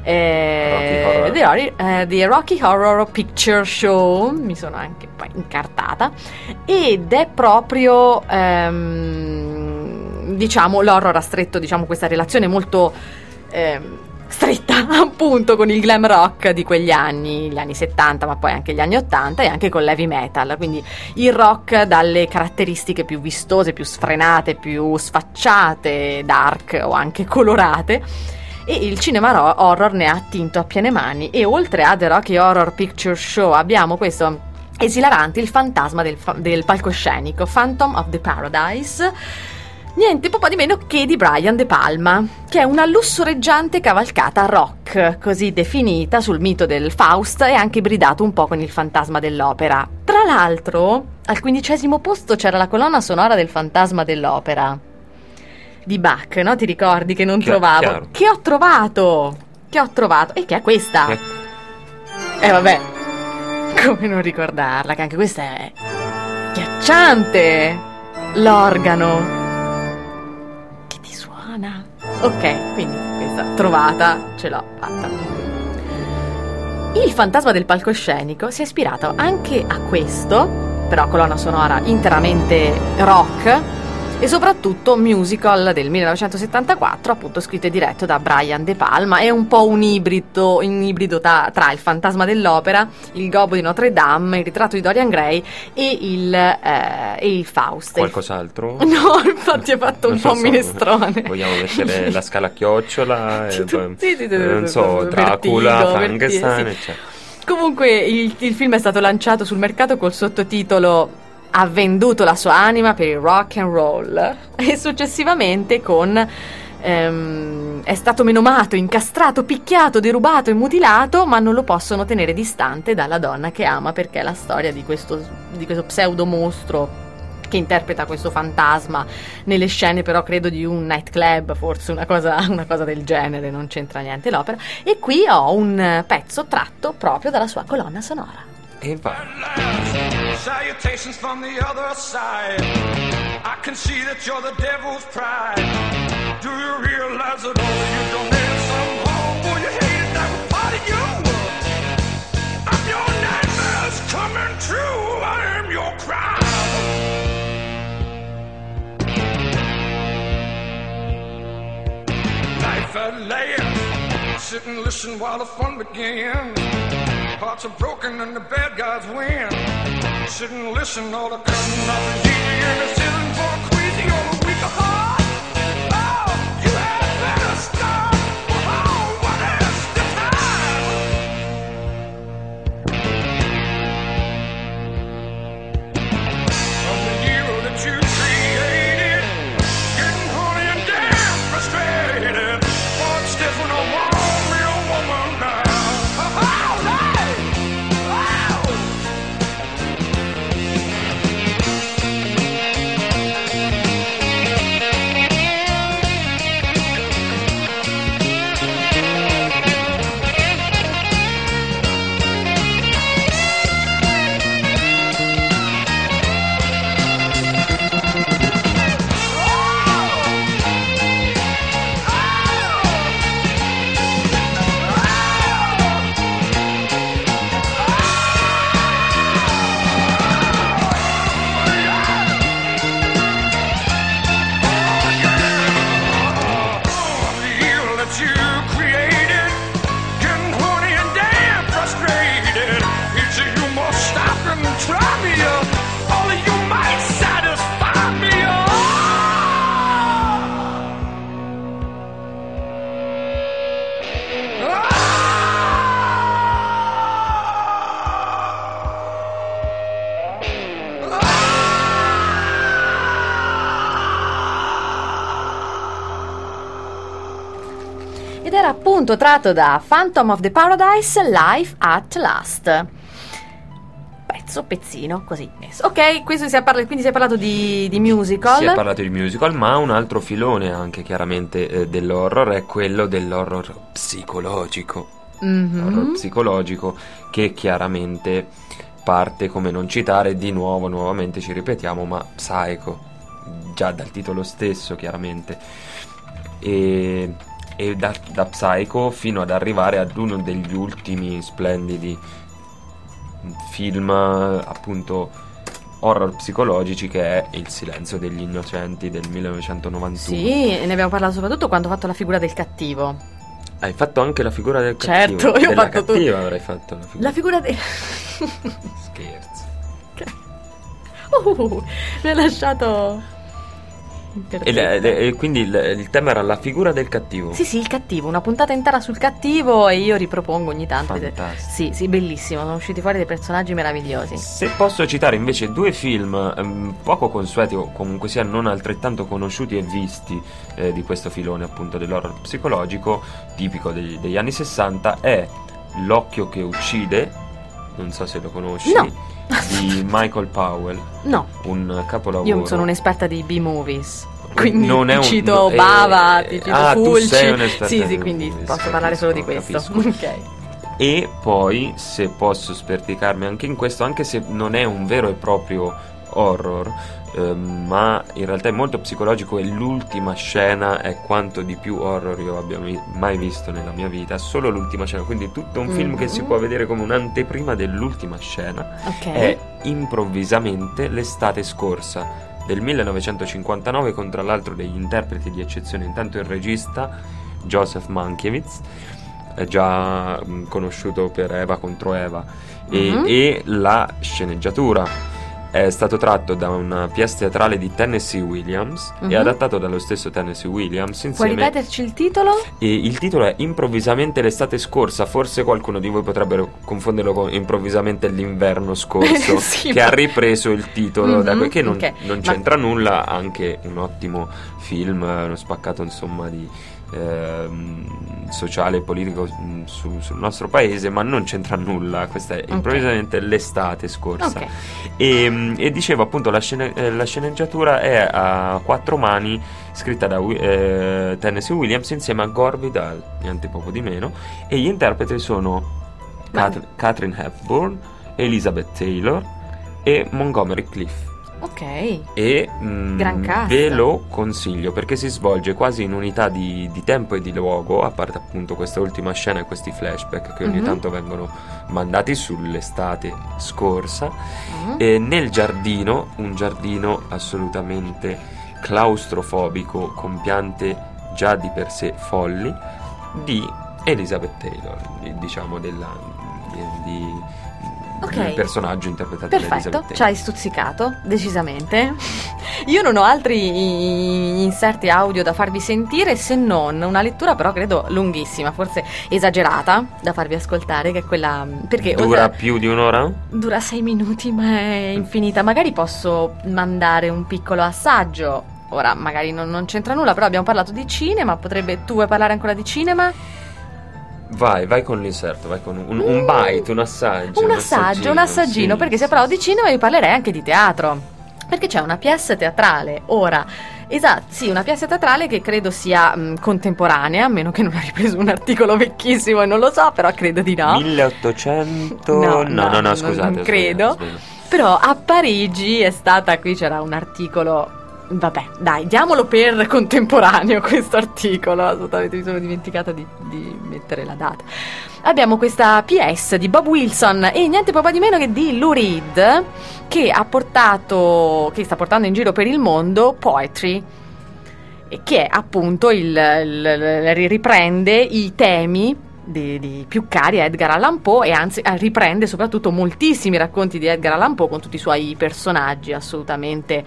eh, Rocky Horror. The, uh, The Rocky Horror Picture Show, mi sono anche poi incartata, ed è proprio um, diciamo l'horror ha stretto, diciamo, questa relazione molto eh, stretta appunto con il glam rock di quegli anni, gli anni settanta, ma poi anche gli anni ottanta, e anche con l'heavy metal, quindi il rock dalle caratteristiche più vistose, più sfrenate, più sfacciate, dark o anche colorate, e il cinema ro- horror ne ha attinto a piene mani. E oltre a The Rocky Horror Picture Show abbiamo questo esilarante Il fantasma del, fa- del palcoscenico, Phantom of the Paradise, niente po' di meno che di Brian De Palma, che è una lussureggiante cavalcata rock, così definita, sul mito del Faust, e anche ibridato un po' con il fantasma dell'opera. Tra l'altro, al quindicesimo posto c'era la colonna sonora del Fantasma dell'Opera di Bach, no? Ti ricordi che non Chiaro, trovavo? chiaro. Che ho trovato! Che ho trovato! E che è questa? E eh. eh, vabbè, come non ricordarla, che anche questa è ghiacciante! L'organo. Ok, quindi questa trovata, ce l'ho fatta. Il fantasma del palcoscenico si è ispirato anche a questo, però colonna sonora interamente rock, e soprattutto musical del millenovecentosettantaquattro, appunto scritto e diretto da Brian De Palma. È un po' un ibrido, un ibrido ta, tra Il fantasma dell'opera, Il gobbo di Notre Dame, Il ritratto di Dorian Gray e il, eh, e il Faust. Qualcos'altro? No, infatti ho fatto un po' un minestrone. Vogliamo mettere La Scala a chiocciola, e, sì, sì, sì, non sì, so, sì, Dracula, Vertigo, Frankenstein, Vertigo, sì. eccetera. Comunque il, il film è stato lanciato sul mercato col sottotitolo "Ha venduto la sua anima per il rock and roll", e successivamente con ehm, è stato menomato, incastrato, picchiato, derubato e mutilato, ma non lo possono tenere distante dalla donna che ama, perché è la storia di questo, di questo pseudo mostro che interpreta questo fantasma nelle scene, però credo di un nightclub, forse una cosa, una cosa del genere, non c'entra niente l'opera. E qui ho un pezzo tratto proprio dalla sua colonna sonora. E va. Salutations from the other side. I can see that you're the devil's pride. Do you realize that all of you don't have some home? Will you hate it that was part of you? I'm your nightmares coming true. I am your crime. Life at last. Sit and listen while the fun begins. Hearts are broken and the bad guys win. Sit and listen, all the curtain nothing's easy, and it's isn't for a queasy or a weak of heart. Oh, you had better start. Oh, what is the time? From the year that you created, getting horny and damn frustrated. What's different or wrong, real woman now? Ed era appunto tratto da Phantom of the Paradise, Life at Last. Pezzo, pezzino, così messo. Ok, questo si è parla- quindi si è parlato di, di musical. Si è parlato di musical, ma un altro filone anche chiaramente eh, dell'horror è quello dell'horror psicologico. Mm-hmm. Horror psicologico che chiaramente parte, come non citare di nuovo, nuovamente ci ripetiamo, ma Psycho, già dal titolo stesso chiaramente. E... e da, da Psycho fino ad arrivare ad uno degli ultimi splendidi film appunto horror psicologici, che è Il silenzio degli innocenti del millenovecentonovantuno. Sì, e ne abbiamo parlato soprattutto quando ho fatto la figura del cattivo. Hai fatto anche la figura del certo, cattivo? Certo, io ho Della fatto cattiva tu... avrei fatto la figura. La figura del... Scherzi. Uh, mi ha lasciato... E, le, e quindi il, il tema era la figura del cattivo. Sì, sì, il cattivo, una puntata intera sul cattivo, e io ripropongo ogni tanto. Fantastico. Sì, sì, bellissimo, sono usciti fuori dei personaggi meravigliosi. Se posso citare invece due film um, poco consueti, o comunque sia non altrettanto conosciuti e visti eh, di questo filone appunto dell'horror psicologico tipico degli, degli anni sessanta, è L'occhio che uccide, non so se lo conosci, no. di Michael Powell. No. Un capolavoro. Io sono un'esperta di B-movies, quindi non è un, ti cito eh, Bava, ti cito ah, Fulci. Tu sei un'esperta sì, sì, di quindi movies, posso capisco, parlare solo di questo. Ok. E poi, se posso sperticarmi anche in questo, anche se non è un vero e proprio horror, eh, ma in realtà è molto psicologico, e l'ultima scena è quanto di più horror io abbia mi- mai visto nella mia vita. Solo l'ultima scena, quindi tutto un mm-hmm. film che si può vedere come un'anteprima dell'ultima scena. Okay. È improvvisamente l'estate scorsa del millenovecentocinquantanove, con tra l'altro degli interpreti di eccezione. Intanto il regista Joseph Mankiewicz, è già mh, conosciuto per Eva contro Eva, mm-hmm. e, e la sceneggiatura è stato tratto da una pièce teatrale di Tennessee Williams mm-hmm. e adattato dallo stesso Tennessee Williams insieme. Puoi ripeterci il titolo? E il titolo è Improvvisamente l'estate scorsa. Forse qualcuno di voi potrebbero confonderlo con Improvvisamente l'inverno scorso, sì, che ma... ha ripreso il titolo mm-hmm. da quel che non, okay. non c'entra ma... nulla. Anche un ottimo film, uno spaccato insomma di ehm, sociale e politico mh, su, sul nostro paese, ma non c'entra nulla. Questa è okay. improvvisamente l'estate scorsa. Okay. E, e dicevo appunto la, scene, eh, la sceneggiatura è a quattro mani, scritta da eh, Tennessee Williams insieme a Gore Vidal, niente poco di meno, e gli interpreti sono Cat- Katharine Hepburn Elizabeth Taylor e Montgomery Clift. Ok. E mh, Gran cast. ve lo consiglio perché si svolge quasi in unità di, di tempo e di luogo, a parte appunto questa ultima scena e questi flashback che ogni Mhm. tanto vengono mandati sull'estate scorsa, Mhm. e nel giardino, un giardino assolutamente claustrofobico con piante già di per sé folli di Elizabeth Taylor, di- diciamo della di, di- Ok. del personaggio interpretato da Perfetto, Elizabeth ci Taylor. hai stuzzicato, decisamente. Io non ho altri i- inserti audio da farvi sentire, se non una lettura però credo lunghissima, forse esagerata da farvi ascoltare, che è quella... perché Dura oltre- più di un'ora? dura sei minuti, ma è infinita. Magari posso mandare un piccolo assaggio. Ora, magari non, non c'entra nulla, però abbiamo parlato di cinema, potrebbe... Tu vuoi parlare ancora di cinema? Vai, vai con l'inserto, vai con un, un bite, un assaggio. Un assaggio, un assaggino, sì, perché se sì, parlavo di cinema vi parlerei anche di teatro, perché c'è una pièce teatrale ora, esatto, sì, una pièce teatrale che credo sia mh, contemporanea, a meno che non ha ripreso un articolo vecchissimo e non lo so, però credo di no. milleottocento No, No, no, no, non- scusate. non ho credo. sbagliato, ho sbagliato. Però a Parigi è stata, qui c'era un articolo, vabbè, dai, diamolo per contemporaneo questo articolo, assolutamente mi sono dimenticata di, di mettere la data. Abbiamo questa pièce di Bob Wilson e niente poco di meno che di Lou Reed, che ha portato, che sta portando in giro per il mondo Poetry, e che è appunto il, il- il- riprende i temi di, di più cari a Edgar Allan Poe, e anzi eh, riprende soprattutto moltissimi racconti di Edgar Allan Poe con tutti i suoi personaggi assolutamente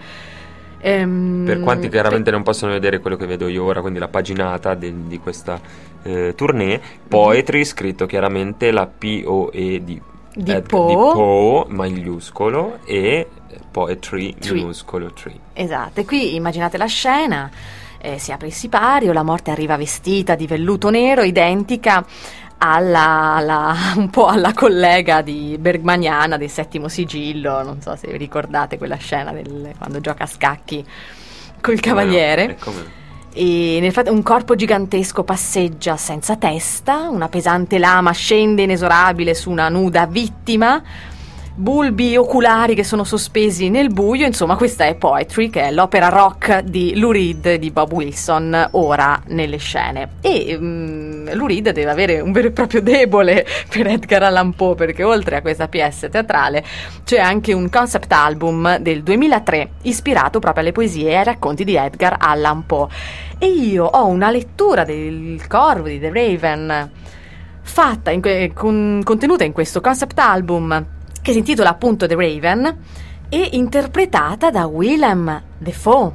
ehm, Per quanti chiaramente non possono vedere quello che vedo io ora, quindi la paginata de- di questa eh, tournée, Poetry, scritto chiaramente la P O E di, Di Ed- Poe. di Poe, maiuscolo, e Poetry, Tree. minuscolo, tree. Esatto, e qui immaginate la scena, eh, si apre il sipario, la morte arriva vestita di velluto nero, identica alla, alla- un po' alla collega di Bergmaniana del Settimo Sigillo, non so se vi ricordate quella scena del- quando gioca a scacchi col cavaliere. E come no? E nel frat- un corpo gigantesco passeggia senza testa, una pesante lama scende inesorabile su una nuda vittima, bulbi oculari che sono sospesi nel buio. Insomma, questa è Poetry, che è l'opera rock di Lou Reed e di Bob Wilson, ora nelle scene. E mm, Lou Reed deve avere un vero e proprio debole per Edgar Allan Poe, perché oltre a questa pièce teatrale c'è anche un concept album del duemilatré ispirato proprio alle poesie e ai racconti di Edgar Allan Poe. E io ho una lettura del Corvo di The Raven fatta in que- con- contenuta in questo concept album, che si intitola appunto The Raven, e interpretata da Willem Dafoe.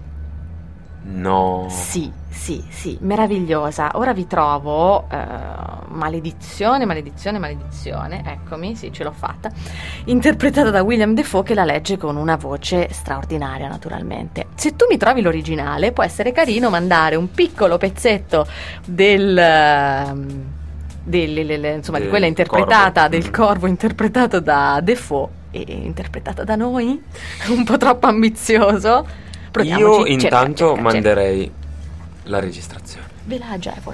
No. Sì, sì, sì, meravigliosa. Ora vi trovo eh, maledizione, maledizione, maledizione. Eccomi, sì, ce l'ho fatta. Interpretata da Willem Dafoe, che la legge con una voce straordinaria, naturalmente. Se tu mi trovi l'originale, può essere carino mandare un piccolo pezzetto del... ehm, del- le- le- insomma, di Del quella interpretata Corvo. del Corvo, interpretato da Dafoe e interpretata da noi. Un po' troppo ambizioso. Proviamoci, Io cerca, intanto cerca, cerca. manderei la registrazione. Ve la agevolo.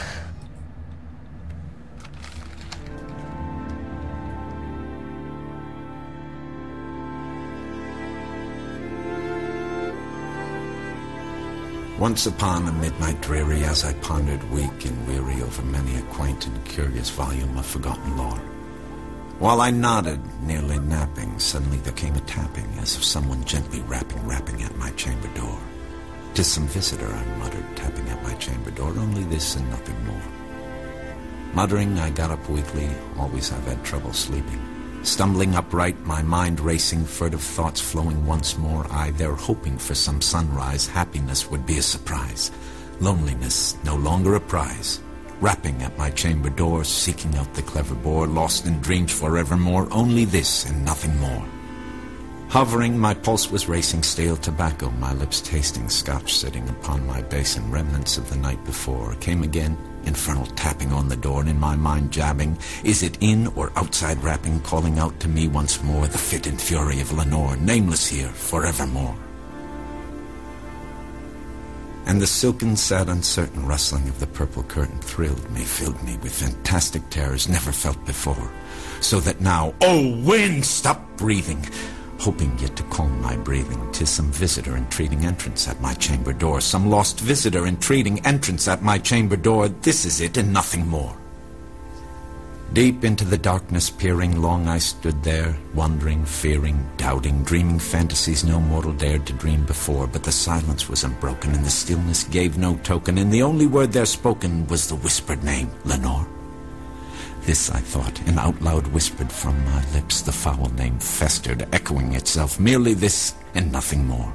Once upon a midnight dreary, as I pondered weak and weary over many a quaint and curious volume of forgotten lore. While I nodded, nearly napping, suddenly there came a tapping, as of someone gently rapping, rapping at my chamber door. "'Tis some visitor," I muttered, tapping at my chamber door, "only this and nothing more." Muttering, I got up weakly, always I've had trouble sleeping. Stumbling upright, my mind racing, furtive thoughts flowing once more, I there hoping for some sunrise, happiness would be a surprise, loneliness no longer a prize. Rapping at my chamber door, seeking out the clever bore, lost in dreams forevermore, only this and nothing more. Hovering, my pulse was racing, stale tobacco, my lips tasting, scotch sitting upon my basin, remnants of the night before. Came again, infernal tapping on the door, and in my mind jabbing, is it in or outside rapping, calling out to me once more the fit and fury of Lenore, nameless here forevermore. And the silken, sad, uncertain rustling of the purple curtain thrilled me, filled me with fantastic terrors never felt before. So that now, oh wind, stop breathing, hoping yet to calm my breathing. 'Tis some visitor entreating entrance at my chamber door, some lost visitor entreating entrance at my chamber door. This is it and nothing more. Deep into the darkness peering, long I stood there, wondering, fearing, doubting, dreaming fantasies no mortal dared to dream before. But the silence was unbroken, and the stillness gave no token, and the only word there spoken was the whispered name, Lenore. This I thought, and out loud whispered from my lips. The foul name festered, echoing itself, merely this and nothing more.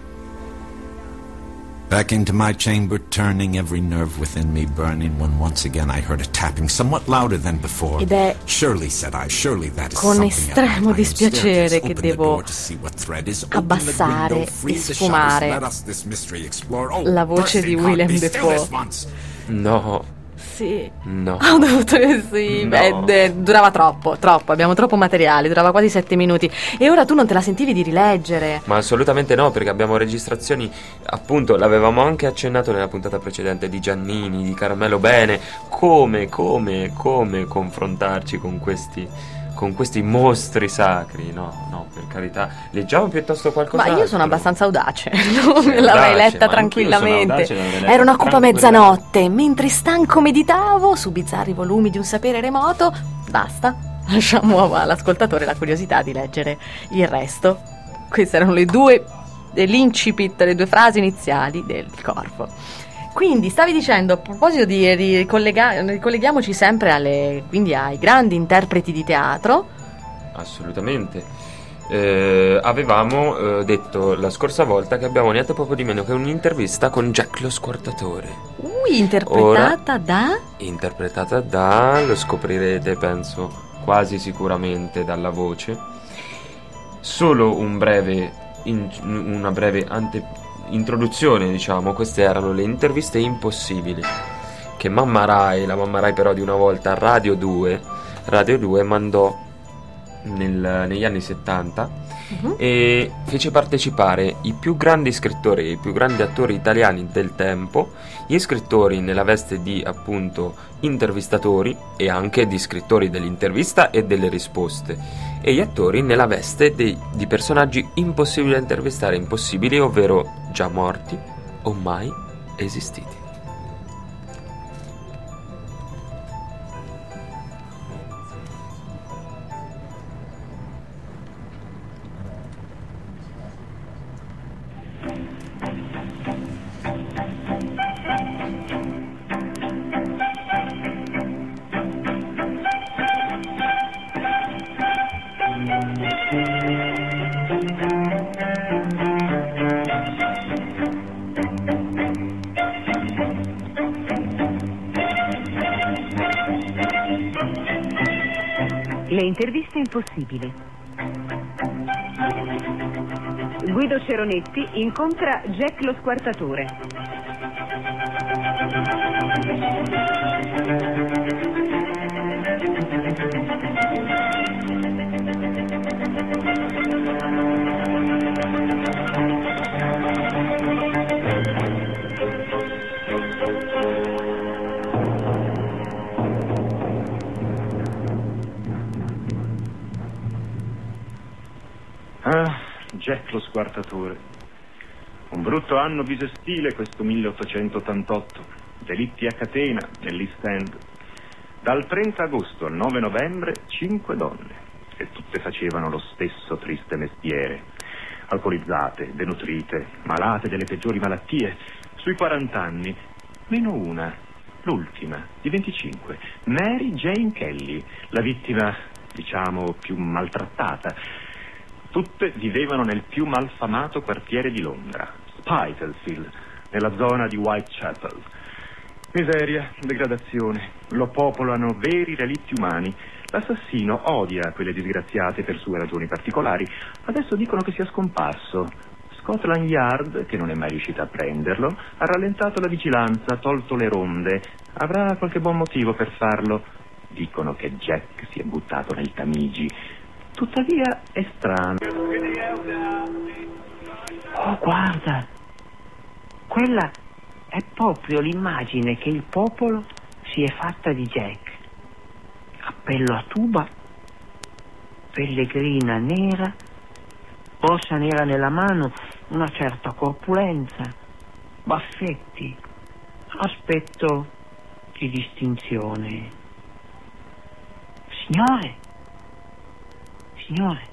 Back into my chamber, turning, every nerve within me burning, when once again I heard a tapping, somewhat louder than before. Ed è surely, said I, surely that is con something estremo else. dispiacere che devo abbassare e sfumare la voce di Willem Dafoe. No. Sì. No. Ho dovuto sì, No. beh, de- durava troppo, troppo, abbiamo troppo materiale, durava quasi sette minuti. E ora tu non te la sentivi di rileggere? Ma assolutamente no, perché abbiamo registrazioni, appunto, l'avevamo anche accennato nella puntata precedente, di Giannini, di Carmelo Bene. Come, come, come confrontarci con questi, con questi mostri sacri? No, no, per carità. Leggiamo piuttosto qualcosa. Ma io sono abbastanza audace, non Sei l'avrei audace, letta ma tranquillamente. anch'io sono audace, l'avrei letta Era una cupa tranquillamente. mezzanotte, mentre stanco meditavo su bizzarri volumi di un sapere remoto. Basta, lasciamo all'ascoltatore la curiosità di leggere il resto. Queste erano le due, l'incipit, le due frasi iniziali del Corvo. Quindi stavi dicendo, a proposito di ricollega- ricolleghiamoci sempre alle, quindi ai grandi interpreti di teatro. Assolutamente. Eh, avevamo eh, detto la scorsa volta che abbiamo niente poco di meno che un'intervista con Jack lo Squartatore. Ui, interpretata Ora, da... interpretata da, lo scoprirete penso quasi sicuramente dalla voce. Solo un breve in, una breve ante, introduzione, diciamo. Queste erano le interviste impossibili che Mamma Rai, la Mamma Rai però di una volta, Radio due Radio due mandò nel, negli anni settanta, uh-huh. e fece partecipare i più grandi scrittori, i più grandi attori italiani del tempo, gli scrittori nella veste di appunto intervistatori e anche di scrittori dell'intervista e delle risposte, e gli attori nella veste dei, di personaggi impossibili da intervistare, impossibili, ovvero già morti o mai esistiti. Le interviste impossibili. Guido Ceronetti incontra Jack lo Squartatore. Ah, Jack lo Squartatore. Un brutto anno bisestile questo milleottocentottantotto. Delitti a catena nell'East End. Dal trenta agosto al nove novembre, cinque donne. E tutte facevano lo stesso triste mestiere. Alcolizzate, denutrite, malate delle peggiori malattie. Sui quarant'anni, meno una, l'ultima, di venticinque. Mary Jane Kelly, la vittima, diciamo, più maltrattata. Tutte vivevano nel più malfamato quartiere di Londra, Spitalfield, nella zona di Whitechapel. Miseria, degradazione, lo popolano veri relitti umani. L'assassino odia quelle disgraziate per sue ragioni particolari. Adesso dicono che sia scomparso. Scotland Yard, che non è mai riuscita a prenderlo, ha rallentato la vigilanza, ha tolto le ronde. Avrà qualche buon motivo per farlo. Dicono che Jack si è buttato nel Tamigi. Tuttavia è strano. Oh, guarda! Quella è proprio l'immagine che il popolo si è fatta di Jack. Cappello a tuba, pellegrina nera, borsa nera nella mano, una certa corpulenza, baffetti, aspetto di distinzione. Signore, signore.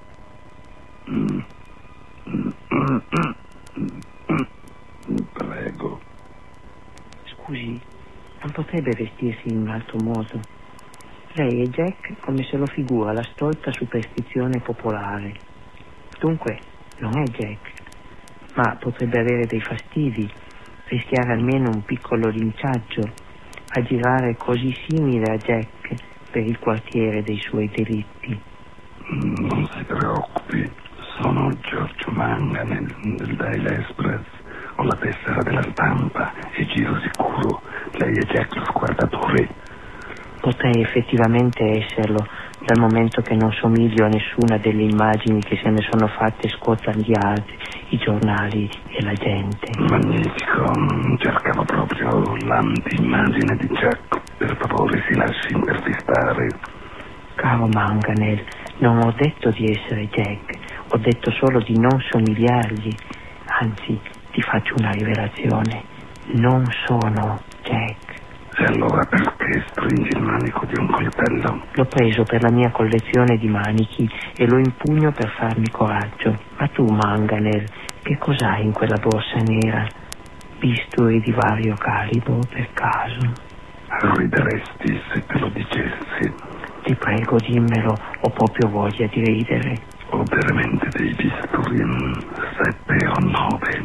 Prego. Scusi, non potrebbe vestirsi in un altro modo? Lei è Jack come se lo figura la stolta superstizione popolare. Dunque, non è Jack, ma potrebbe avere dei fastidi, rischiare almeno un piccolo linciaggio, a girare così simile a Jack per il quartiere dei suoi delitti. Non si preoccupi, sono Giorgio Manganel del Daily Express. Ho la tessera della stampa e giro sicuro. Lei è Jack lo sguardatore. Potrei effettivamente esserlo, dal momento che non somiglio a nessuna delle immagini che se ne sono fatte Scotland Yard, i giornali e la gente. Magnifico, cercavo proprio l'anti-immagine di Jack. Per favore si lasci intervistare. Caro Manganel, non ho detto di essere Jack, ho detto solo di non somigliargli. Anzi, ti faccio una rivelazione, non sono Jack. E allora perché stringi il manico di un coltello? L'ho preso per la mia collezione di manichi e lo impugno per farmi coraggio. Ma tu, Manganel, che cos'hai in quella borsa nera? Bisturi di vario calibro, per caso? Rideresti se te lo dicessi. Ti prego, dimmelo, ho proprio voglia di ridere. Ho veramente dei bisturi, sette o nove.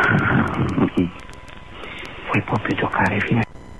Vuoi proprio giocare fino a...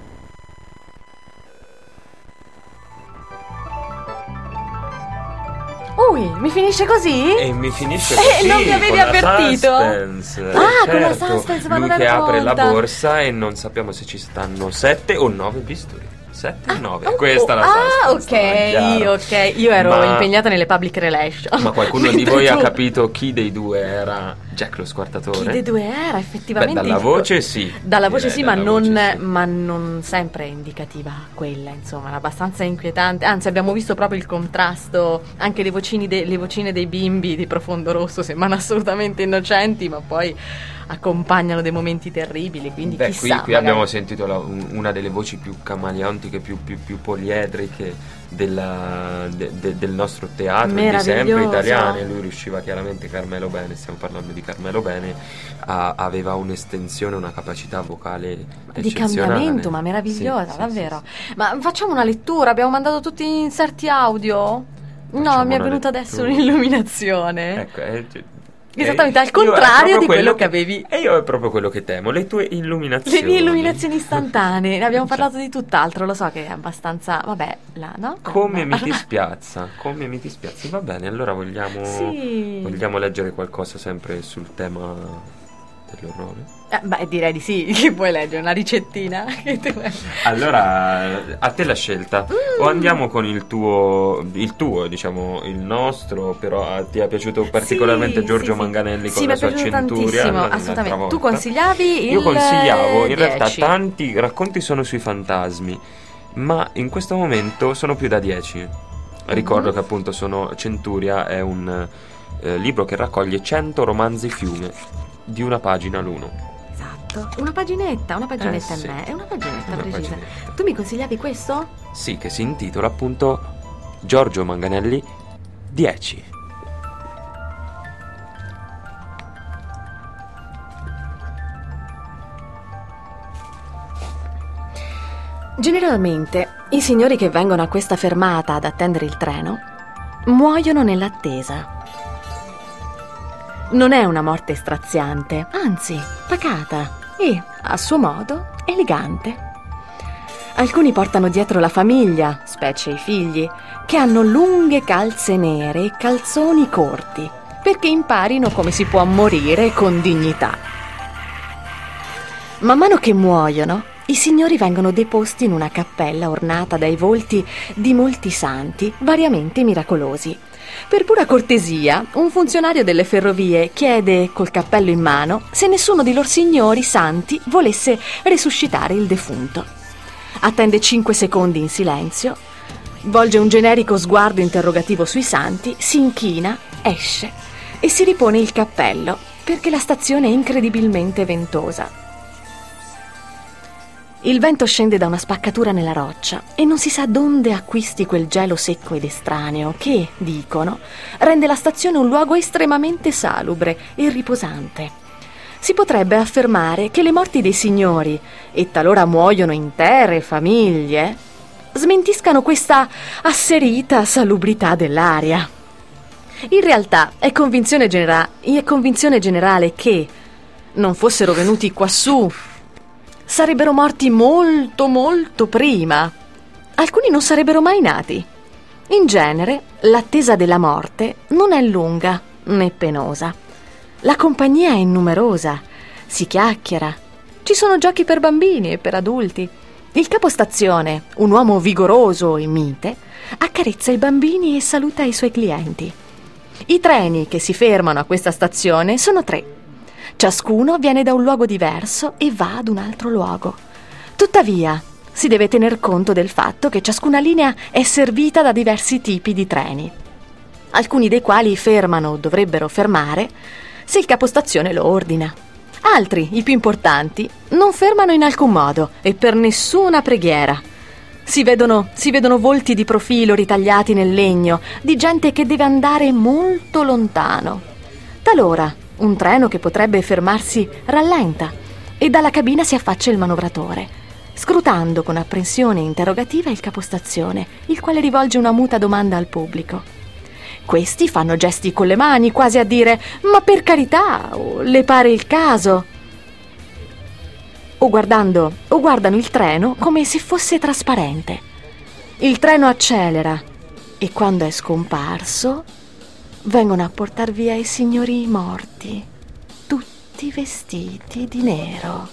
Ui, mi finisce così? E mi finisce Eh, così. non mi avevi con la avvertito? suspense. Ah, certo. con la suspense, vado Lui che veramente apre la pronta. borsa e non sappiamo se ci stanno sette o nove bisturi. Sette o nove. Oh, Questa è la ah, suspense. stava ok, chiaro. ok. Io ero Ma- impegnata nelle public relations. Ma qualcuno di Mentre voi ha tu- capito chi dei due era Jack lo squartatore? Chi dei due era Beh, effettivamente? dalla il- voce sì. Dalla voce Direi sì, ma dalla non, voce sì. ma non sempre è indicativa quella, insomma, era abbastanza inquietante. Anzi, abbiamo visto proprio il contrasto, anche le vocine, de- le vocine dei bimbi di Profondo Rosso sembrano assolutamente innocenti, ma poi accompagnano dei momenti terribili, quindi Beh, chissà. qui, qui magari- abbiamo sentito la- un- una delle voci più camaleontiche, più, più, più poliedriche della- de- de- del nostro teatro, di sempre Meraviglioso. italiane. Lui riusciva chiaramente, Carmelo Bene, stiamo parlando di Carmelo Bene, a- aveva un'estensione, una capacità vocale di eccezionale. cambiamento, ma meravigliosa, Sì, sì, davvero. Ma facciamo una lettura, abbiamo mandato tutti gli inserti audio? No, Facciamo mi è una venuta lettura. adesso un'illuminazione. Ecco, eh, cioè- Esattamente, al io è contrario proprio di quello che che avevi. E io è proprio quello che temo, le tue illuminazioni. Le mie illuminazioni istantanee, ne abbiamo parlato di tutt'altro, lo so che è abbastanza, vabbè, là, no? Come No. mi dispiazza, come mi dispiazza. Va bene, allora vogliamo, Sì. vogliamo leggere qualcosa sempre sul tema dell'orrore? Eh, beh, direi di sì, che puoi leggere una ricettina. Che tu- Allora, a te la scelta. Mm. O andiamo con il tuo, il tuo, diciamo, il nostro, però a- ti è piaciuto particolarmente Sì, Giorgio sì, sì. Manganelli Sì, con mi la è sua piaciuto centuria. tantissimo, l'altra assolutamente. Tu volta. consigliavi il Io consigliavo, in realtà dieci. tanti racconti sono sui fantasmi, ma in questo momento sono più da dieci. Ricordo Mhm. che appunto sono Centuria è un eh, libro che raccoglie cento romanzi fiume di una pagina l'uno. Esatto, una paginetta, una paginetta Eh, sì. e me, è una paginetta Una precisa. paginetta. Tu mi consigliavi questo? Sì, che si intitola appunto Giorgio Manganelli dieci. Generalmente i signori che vengono a questa fermata ad attendere il treno muoiono nell'attesa. Non è una morte straziante, anzi pacata e, a suo modo, elegante. Alcuni portano dietro la famiglia, specie i figli, che hanno lunghe calze nere e calzoni corti, perché imparino come si può morire con dignità. Man mano che muoiono, i signori vengono deposti in una cappella ornata dai volti di molti santi variamente miracolosi, Per pura cortesia, un funzionario delle ferrovie chiede, col cappello in mano, se nessuno di lor signori santi volesse resuscitare il defunto. Attende cinque secondi in silenzio, volge un generico sguardo interrogativo sui santi, si inchina, esce e si ripone il cappello, perché la stazione è incredibilmente ventosa. Il vento scende da una spaccatura nella roccia e non si sa donde acquisti quel gelo secco ed estraneo che, dicono, rende la stazione un luogo estremamente salubre e riposante. Si potrebbe affermare che le morti dei signori, e talora muoiono intere famiglie, smentiscano questa asserita salubrità dell'aria. In realtà è convinzione, genera- è convinzione generale che non fossero venuti quassù, sarebbero morti molto molto prima. Alcuni non sarebbero mai nati. In genere, l'attesa della morte non è lunga né penosa. La compagnia è numerosa, si chiacchiera, ci sono giochi per bambini e per adulti. Il capostazione, un uomo vigoroso e mite, accarezza i bambini e saluta i suoi clienti. I treni che si fermano a questa stazione sono tre. Ciascuno viene da un luogo diverso e va ad un altro luogo. Tuttavia, si deve tener conto del fatto che ciascuna linea è servita da diversi tipi di treni, alcuni dei quali fermano o dovrebbero fermare se il capostazione lo ordina. Altri, i più importanti, non fermano in alcun modo e per nessuna preghiera. Si vedono, si vedono volti di profilo ritagliati nel legno di gente che deve andare molto lontano. Talora, un treno che potrebbe fermarsi rallenta e dalla cabina si affaccia il manovratore, scrutando con apprensione interrogativa il capostazione, il quale rivolge una muta domanda al pubblico. Questi fanno gesti con le mani, quasi a dire «ma per carità», o «le pare il caso», o guardando o guardano il treno come se fosse trasparente. Il treno accelera e quando è scomparso vengono a portar via i signori morti, tutti vestiti di nero.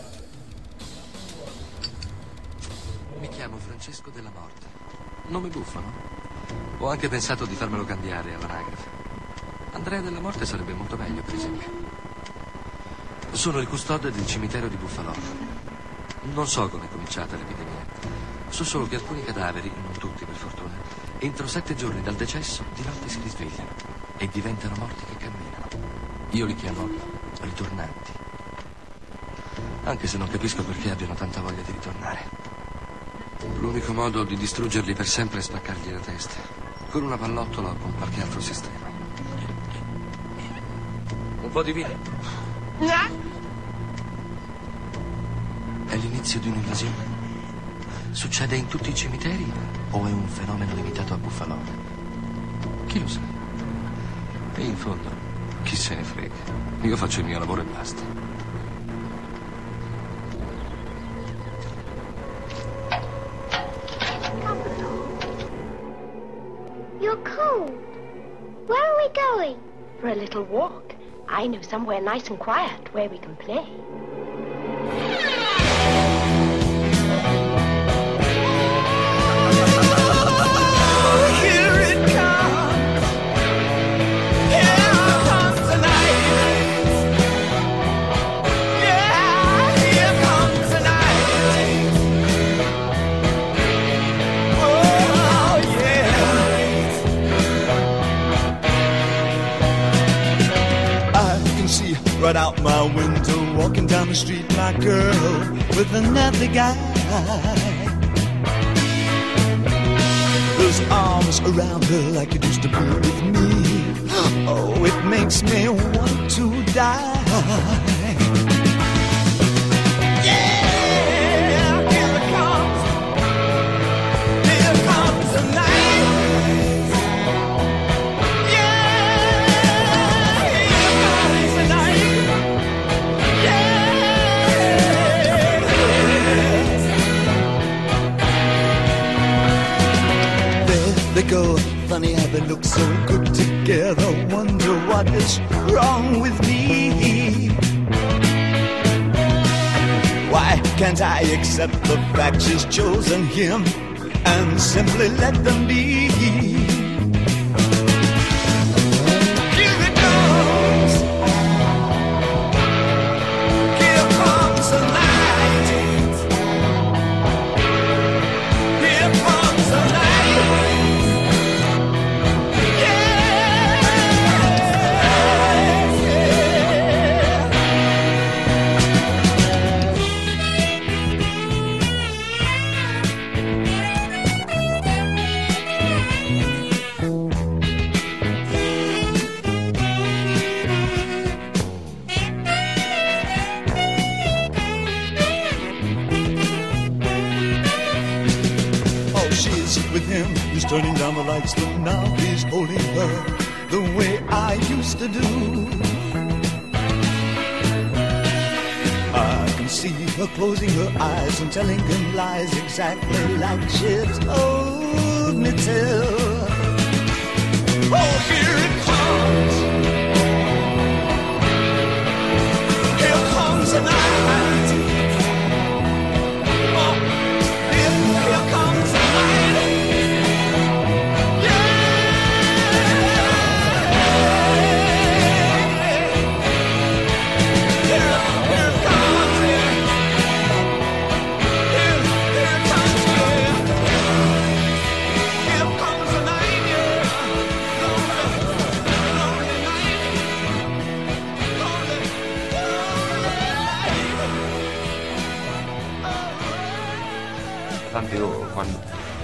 Mi chiamo Francesco della Morte. Nome buffo, no? Ho anche pensato di farmelo cambiare all'anagrafe. Andrea della Morte sarebbe molto meglio, per esempio. Sono il custode del cimitero di Buffalo. Non so come è cominciata l'epidemia. So solo che alcuni cadaveri, non tutti per fortuna, entro sette giorni dal decesso di notte si risvegliano e diventano morti che camminano. Io li chiamo ritornanti. Anche se non capisco perché abbiano tanta voglia di ritornare. L'unico modo di distruggerli per sempre è spaccargli la testa, con una pallottola o con qualche altro sistema. Un po' di vino. È l'inizio di un'invasione? Succede in tutti i cimiteri o è un fenomeno limitato a Buffalo? Chi lo sa? E in fondo, chi se ne frega? Io faccio il mio lavoro e basta. You're cold. Where are we going? For a little walk. I know somewhere nice and quiet where we can play. Right out my window, walking down the street, my girl with another guy. Those arms around her like it used to be with me. Oh, it makes me want to die. Yeah, here it comes. Here comes the night. They go, funny how they look so good together. Wonder what is wrong with me. Why can't I accept the fact she's chosen him and simply let them be? she's with him. He's turning down the lights, but now he's holding her the way I used to do. I can see her closing her eyes and telling him lies exactly like she told me to. Oh, here it comes. Here comes the night. Oh, here, here comes the night. Yeah. Here, here comes it. Here, here comes it. Here comes the night, yeah. Tanti io quando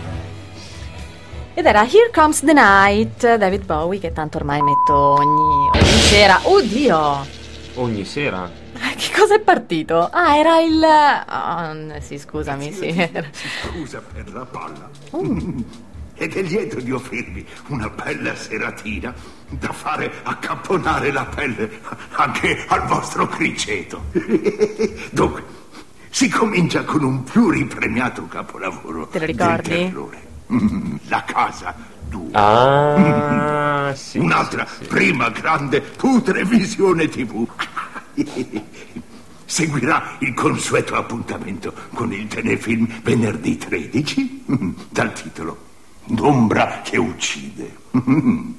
Ed era Here Comes the Night, David Bowie, che tanto ormai metto ogni, ogni sera. Oddio! ogni sera. Che cosa è partito? Ah, era il... Oh, sì, scusami, sì. Era... Scusa per la palla. Mm. Ed è lieto di offrirvi una bella seratina da fare accapponare la pelle anche al vostro criceto. Dunque, si comincia con un pluripremiato capolavoro. Te lo ricordi? Del terrore. Mm, La casa due. Ah, Mm. sì. Un'altra sì, sì. prima grande putrevisione tivù. Seguirà il consueto appuntamento con il telefilm venerdì tredici dal titolo L'ombra che uccide. Un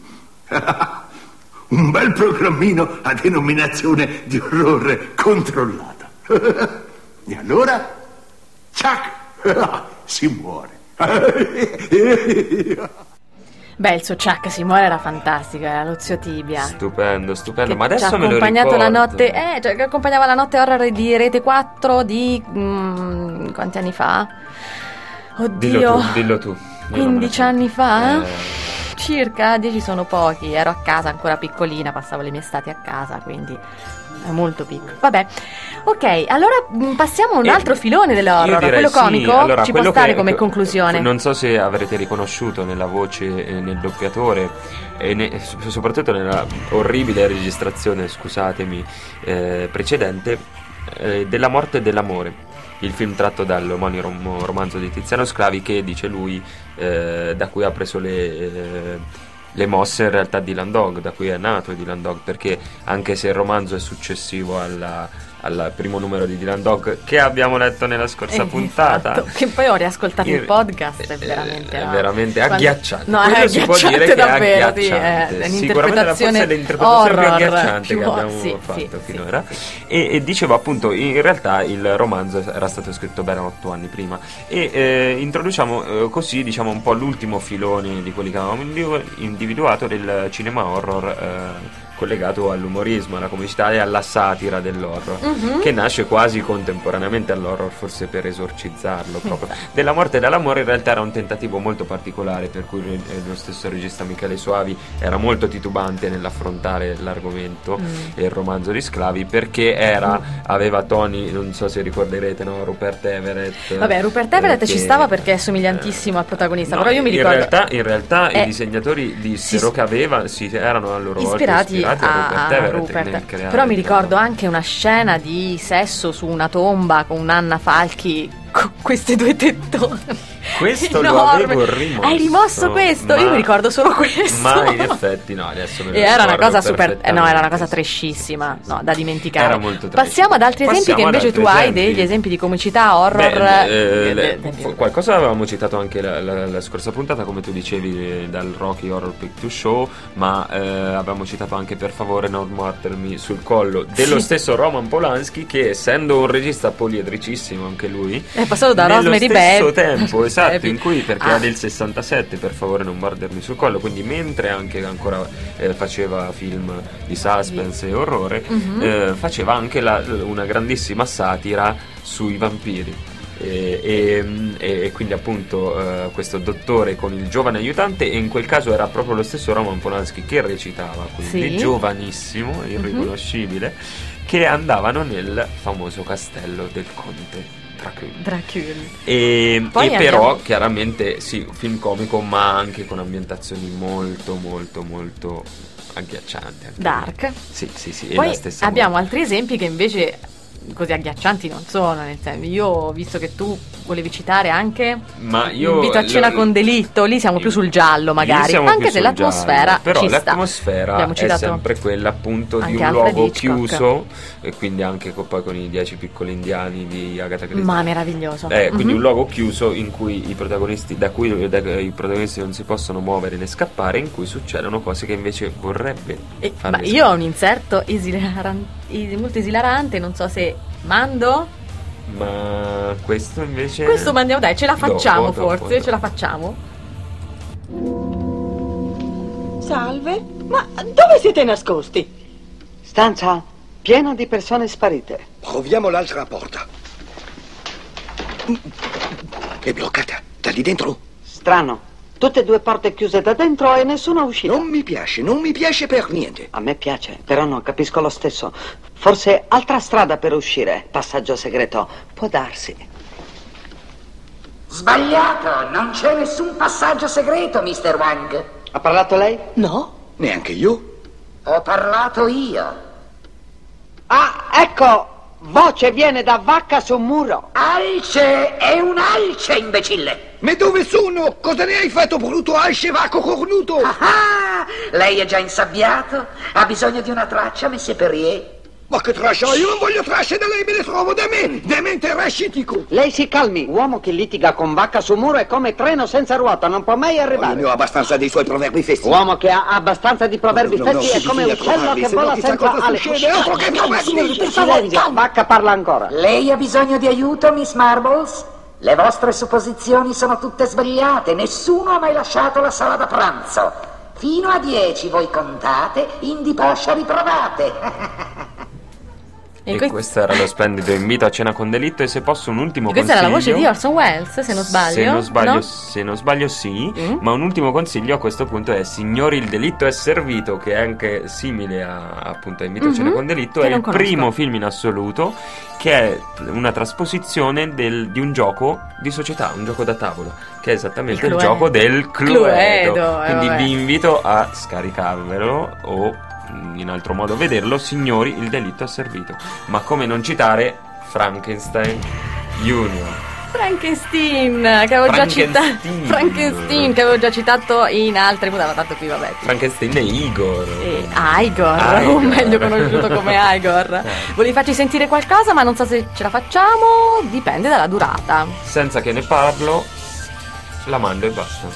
bel programmino a denominazione di orrore controllata. E allora, ciac, si muore. Beh, il suo Chuck si muore era fantastico, era lo zio Tibia. Stupendo, stupendo. Ma Ci ha adesso me lo accompagnato ricordo. la notte, eh, cioè, che accompagnava la notte horror di Rete quattro di mm, quanti anni fa? Oddio, Dillo tu, dillo tu. Io non me lo quindici so. anni fa? Eh, Circa, dieci sono pochi, ero a casa ancora piccolina, passavo le mie estati a casa, quindi è molto piccolo. Vabbè, ok, allora mh, passiamo a un Eh, altro filone io dell'horror, direi quello sì. comico, Allora, ci può quello stare che- come che- conclusione. Non so se avrete riconosciuto nella voce e nel doppiatore e ne- so- soprattutto nella orribile registrazione, scusatemi, eh, precedente, eh, della morte e dell'amore. Il film tratto dall'omonimo romanzo di Tiziano Sclavi che, dice lui, eh, da cui ha preso le... eh, le mosse in realtà di Dylan Dog, da cui è nato Dylan Dog, perché anche se il romanzo è successivo alla, al primo numero di Dylan Dog che abbiamo letto nella scorsa Eh, puntata, esatto, che poi ho riascoltato il Il- podcast, è veramente, è no. veramente Quando- agghiacciante. No, Quello è si può agghiacciante dire che è davvero, sì, agghiacciante. è Sicuramente la- forse è un'interpretazione l'interpretazione più horror, agghiacciante più- che abbiamo sì, fatto sì, finora. E, e dicevo appunto, in realtà il romanzo era stato scritto ben otto anni prima e eh, introduciamo eh, così, diciamo, un po' l'ultimo filone di quelli che avevamo individu- individuato del cinema horror, eh, collegato all'umorismo, alla comicità e alla satira dell'horror, Mhm. che nasce quasi contemporaneamente all'horror, forse per esorcizzarlo proprio. Della morte e dall'amore in realtà era un tentativo molto particolare, per cui eh, lo stesso regista Michele Soavi era molto titubante nell'affrontare l'argomento Mm. e il romanzo di Sclavi, perché era, aveva toni, non so se ricorderete, no? Rupert Everett. Vabbè, Rupert Everett eh, ci che- stava perché è somigliantissimo al protagonista, No, però io mi in ricordo realtà, in realtà Eh, i disegnatori dissero si- che aveva, si erano a loro volta ispirati, ispirati a a, Rupert a Everett Rupert. nel creare Però mi il ricordo anche una scena di sesso su una tomba con Anna Falchi con questi due tettoni. Questo lo enormi. avevo rimosso. Hai rimosso questo? ma- Io mi ricordo solo questo. Ma in effetti no, adesso me lo E era una ricordo cosa super, eh, no, era una cosa perfettamente. trashissima, no, da dimenticare. Era molto trash. Passiamo ad altri esempi Passiamo che ad invece altri tu hai esempi. degli esempi di comicità horror. Beh, eh, eh, le- de- de- f- qualcosa avevamo citato anche la, la- la scorsa puntata, come tu dicevi, eh, dal Rocky Horror Picture Show, ma eh, avevamo citato anche Per favore non mordermi sul collo, dello Sì. stesso Roman Polanski, che essendo un regista poliedricissimo anche lui, È passato da nello Rosemary stesso Baby. tempo, esatto, Baby. in cui, perché Ah. è del sessantasette, Per favore non mordermi sul collo, quindi mentre anche ancora eh, faceva film di suspense e orrore, Mhm. eh, faceva anche la- una grandissima satira sui vampiri. E, e- e- e quindi appunto eh, questo dottore con il giovane aiutante, e in quel caso era proprio lo stesso Roman Polanski che recitava, quindi Sì. giovanissimo, irriconoscibile, che andavano nel famoso castello del conte Dracula. Dracula. E, Poi e abbiamo- però chiaramente sì, un film comico, ma anche con ambientazioni molto molto molto agghiaccianti. anche Dark. lì. Sì, sì, sì. è Poi la stessa abbiamo altri esempi che invece così agghiaccianti non sono, nel senso, io ho visto che tu volevi citare anche Ma io Invito a cena lo- con delitto, lì siamo più sul giallo magari, Lì siamo anche più se sul l'atmosfera giallo, però ci sta. l'atmosfera Abbiamo è citato sempre quella appunto di anche un Alfred luogo Hitchcock. chiuso, e quindi anche co- poi con i dieci piccoli indiani di Agatha Christie. Ma meraviglioso. Eh, quindi Mhm. un luogo chiuso in cui i protagonisti, da cui da- i protagonisti non si possono muovere né scappare, in cui succedono cose che invece vorrebbe E- farli ma io ho un inserto esilaran- es- molto esilarante, non so se mando. Ma questo invece Questo mandiamo, dai, ce la facciamo Dopo, dopo, forse, dopo. ce la facciamo. Salve, ma dove siete nascosti? Stanza piena di persone sparite. Proviamo l'altra porta. È bloccata. Da lì dentro? Strano. Tutte e due porte chiuse da dentro e nessuna uscita. Non mi piace, non mi piace per niente. A me piace, però non capisco lo stesso. Forse altra strada per uscire. Passaggio segreto. Può darsi. Sbagliato, non c'è nessun passaggio segreto, mister Wang. Ha parlato lei? No, neanche io. Ho parlato io. Ah, ecco! Voce viene da vacca su un muro. Alce, è un alce, imbecille. Ma dove sono? Cosa ne hai fatto, brutto alce vacco cornuto? Ah, lei è già insabbiato? Ha bisogno di una traccia, Messie Perrier? Ma che traccia? Io non voglio tracce da lei, me le trovo da me. Demente rascitico. Lei si calmi. Uomo che litiga con vacca su muro è come treno senza ruota, non può mai arrivare. Io ne ho abbastanza dei suoi proverbi festi. Uomo che ha abbastanza di proverbi No, no, fessi no, è come bisogna uccello trovarli, che se no vola chissà senza cosa ali. succede, altro che proverbi. Per silenzio, vacca parla ancora. Lei ha bisogno di aiuto, Miss Marbles? Le vostre supposizioni sono tutte sbagliate. Nessuno ha mai lasciato la sala da pranzo. Fino a dieci voi contate, indi poscia riprovate. E, E que- questo era lo splendido Invito a cena con delitto. E se posso un ultimo E questa consiglio, era la voce di Orson Welles, se non sbaglio. Se non sbaglio, no? se non sbaglio sì, Mm. ma un ultimo consiglio a questo punto è Signori, il delitto è servito, che è anche simile a appunto a Invito a cena Mhm, con delitto. che È non il conosco. primo film in assoluto che è una trasposizione del- di un gioco di società, un gioco da tavolo, che è esattamente Il il, Cluedo. gioco del Cluedo. Cluedo, eh, Quindi vabbè. vi invito a scaricarvelo o in altro modo vederlo. Signori, il delitto è servito. Ma come non citare Frankenstein Junior? Frankenstein, che avevo già citato. Frankenstein. Frankenstein, che avevo già citato in altre puntate, tanto qui vabbè. Frankenstein è Igor. E Igor, Igor. o meglio conosciuto come Igor. Volevi farci sentire qualcosa, ma non so se ce la facciamo, dipende dalla durata. Senza che ne parlo, la mando e basta.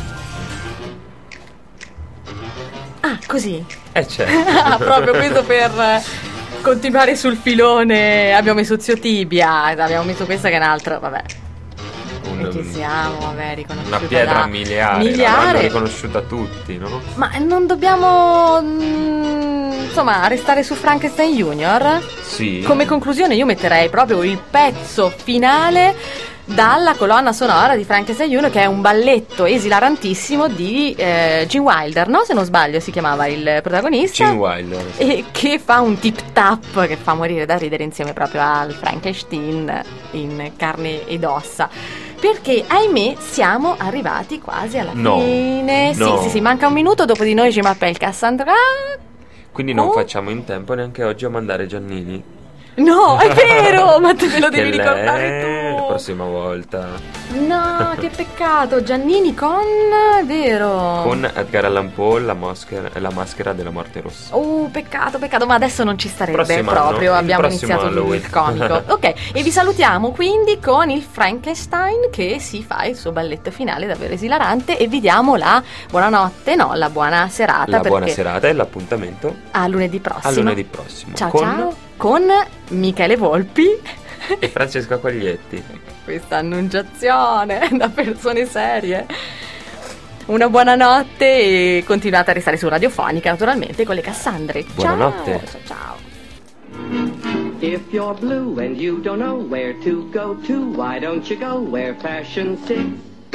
Ah, così. Eh c'è. Ah, proprio questo per eh, continuare sul filone. Abbiamo messo Zio Tibia, abbiamo messo questa che è un'altra, vabbè. Un- E ci siamo, vabbè, riconosciuta Una pietra da- miliare, miliare. l'hanno riconosciuta tutti, no? Ma non dobbiamo, mm, insomma, restare su Frankenstein Junior? Sì. Come conclusione io metterei proprio il pezzo finale dalla colonna sonora di Frankenstein Junior, che è un balletto esilarantissimo di eh, Gene Wilder, no? Se non sbaglio si chiamava il protagonista. Gene Wilder. E che fa un tip tap che fa morire da ridere insieme proprio al Frankenstein in carne ed ossa. Perché, ahimè, siamo arrivati quasi alla No, fine. no. Sì, sì, sì, manca un minuto, dopo di noi ci m'appelle Cassandra. Quindi non Oh. facciamo in tempo neanche oggi a mandare Giannini. No, è vero, ma te me lo devi Che ricordare lei, la tu. prossima volta. No, che peccato. Giannini con... è vero. Con Edgar Allan Poe, la maschera, la maschera della morte rossa. Oh, peccato, peccato, ma adesso non ci starebbe Prossimo proprio, anno, il abbiamo prossimo iniziato Halloween. il comico. Ok, e vi salutiamo quindi con il Frankenstein che si fa il suo balletto finale davvero esilarante e vi diamo la buonanotte, no, la buona serata. La buona perché serata e l'appuntamento a lunedì prossimo. a lunedì prossimo. Ciao con ciao, con Michele Volpi. e Francesca Quaglietti. Questa annunciazione da persone serie. Una buonanotte e continuate a restare su Radiofonica naturalmente con le Cassandre. Buonanotte. Ciao, ciao. If you're blue and you don't know where to go to, why don't you go where fashion sits?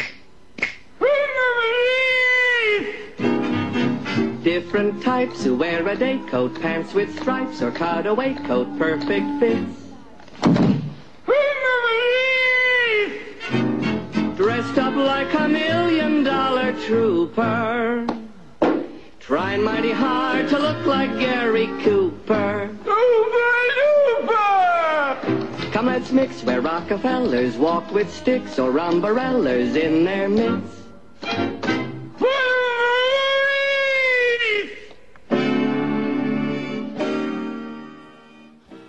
Different types who wear a day coat, pants with stripes or cutaway coat, perfect fits. dressed up like a million dollar trooper, trying mighty hard to look like Gary Cooper. Come, let's mix where Rockefellers walk with sticks or umbrellas in their midst.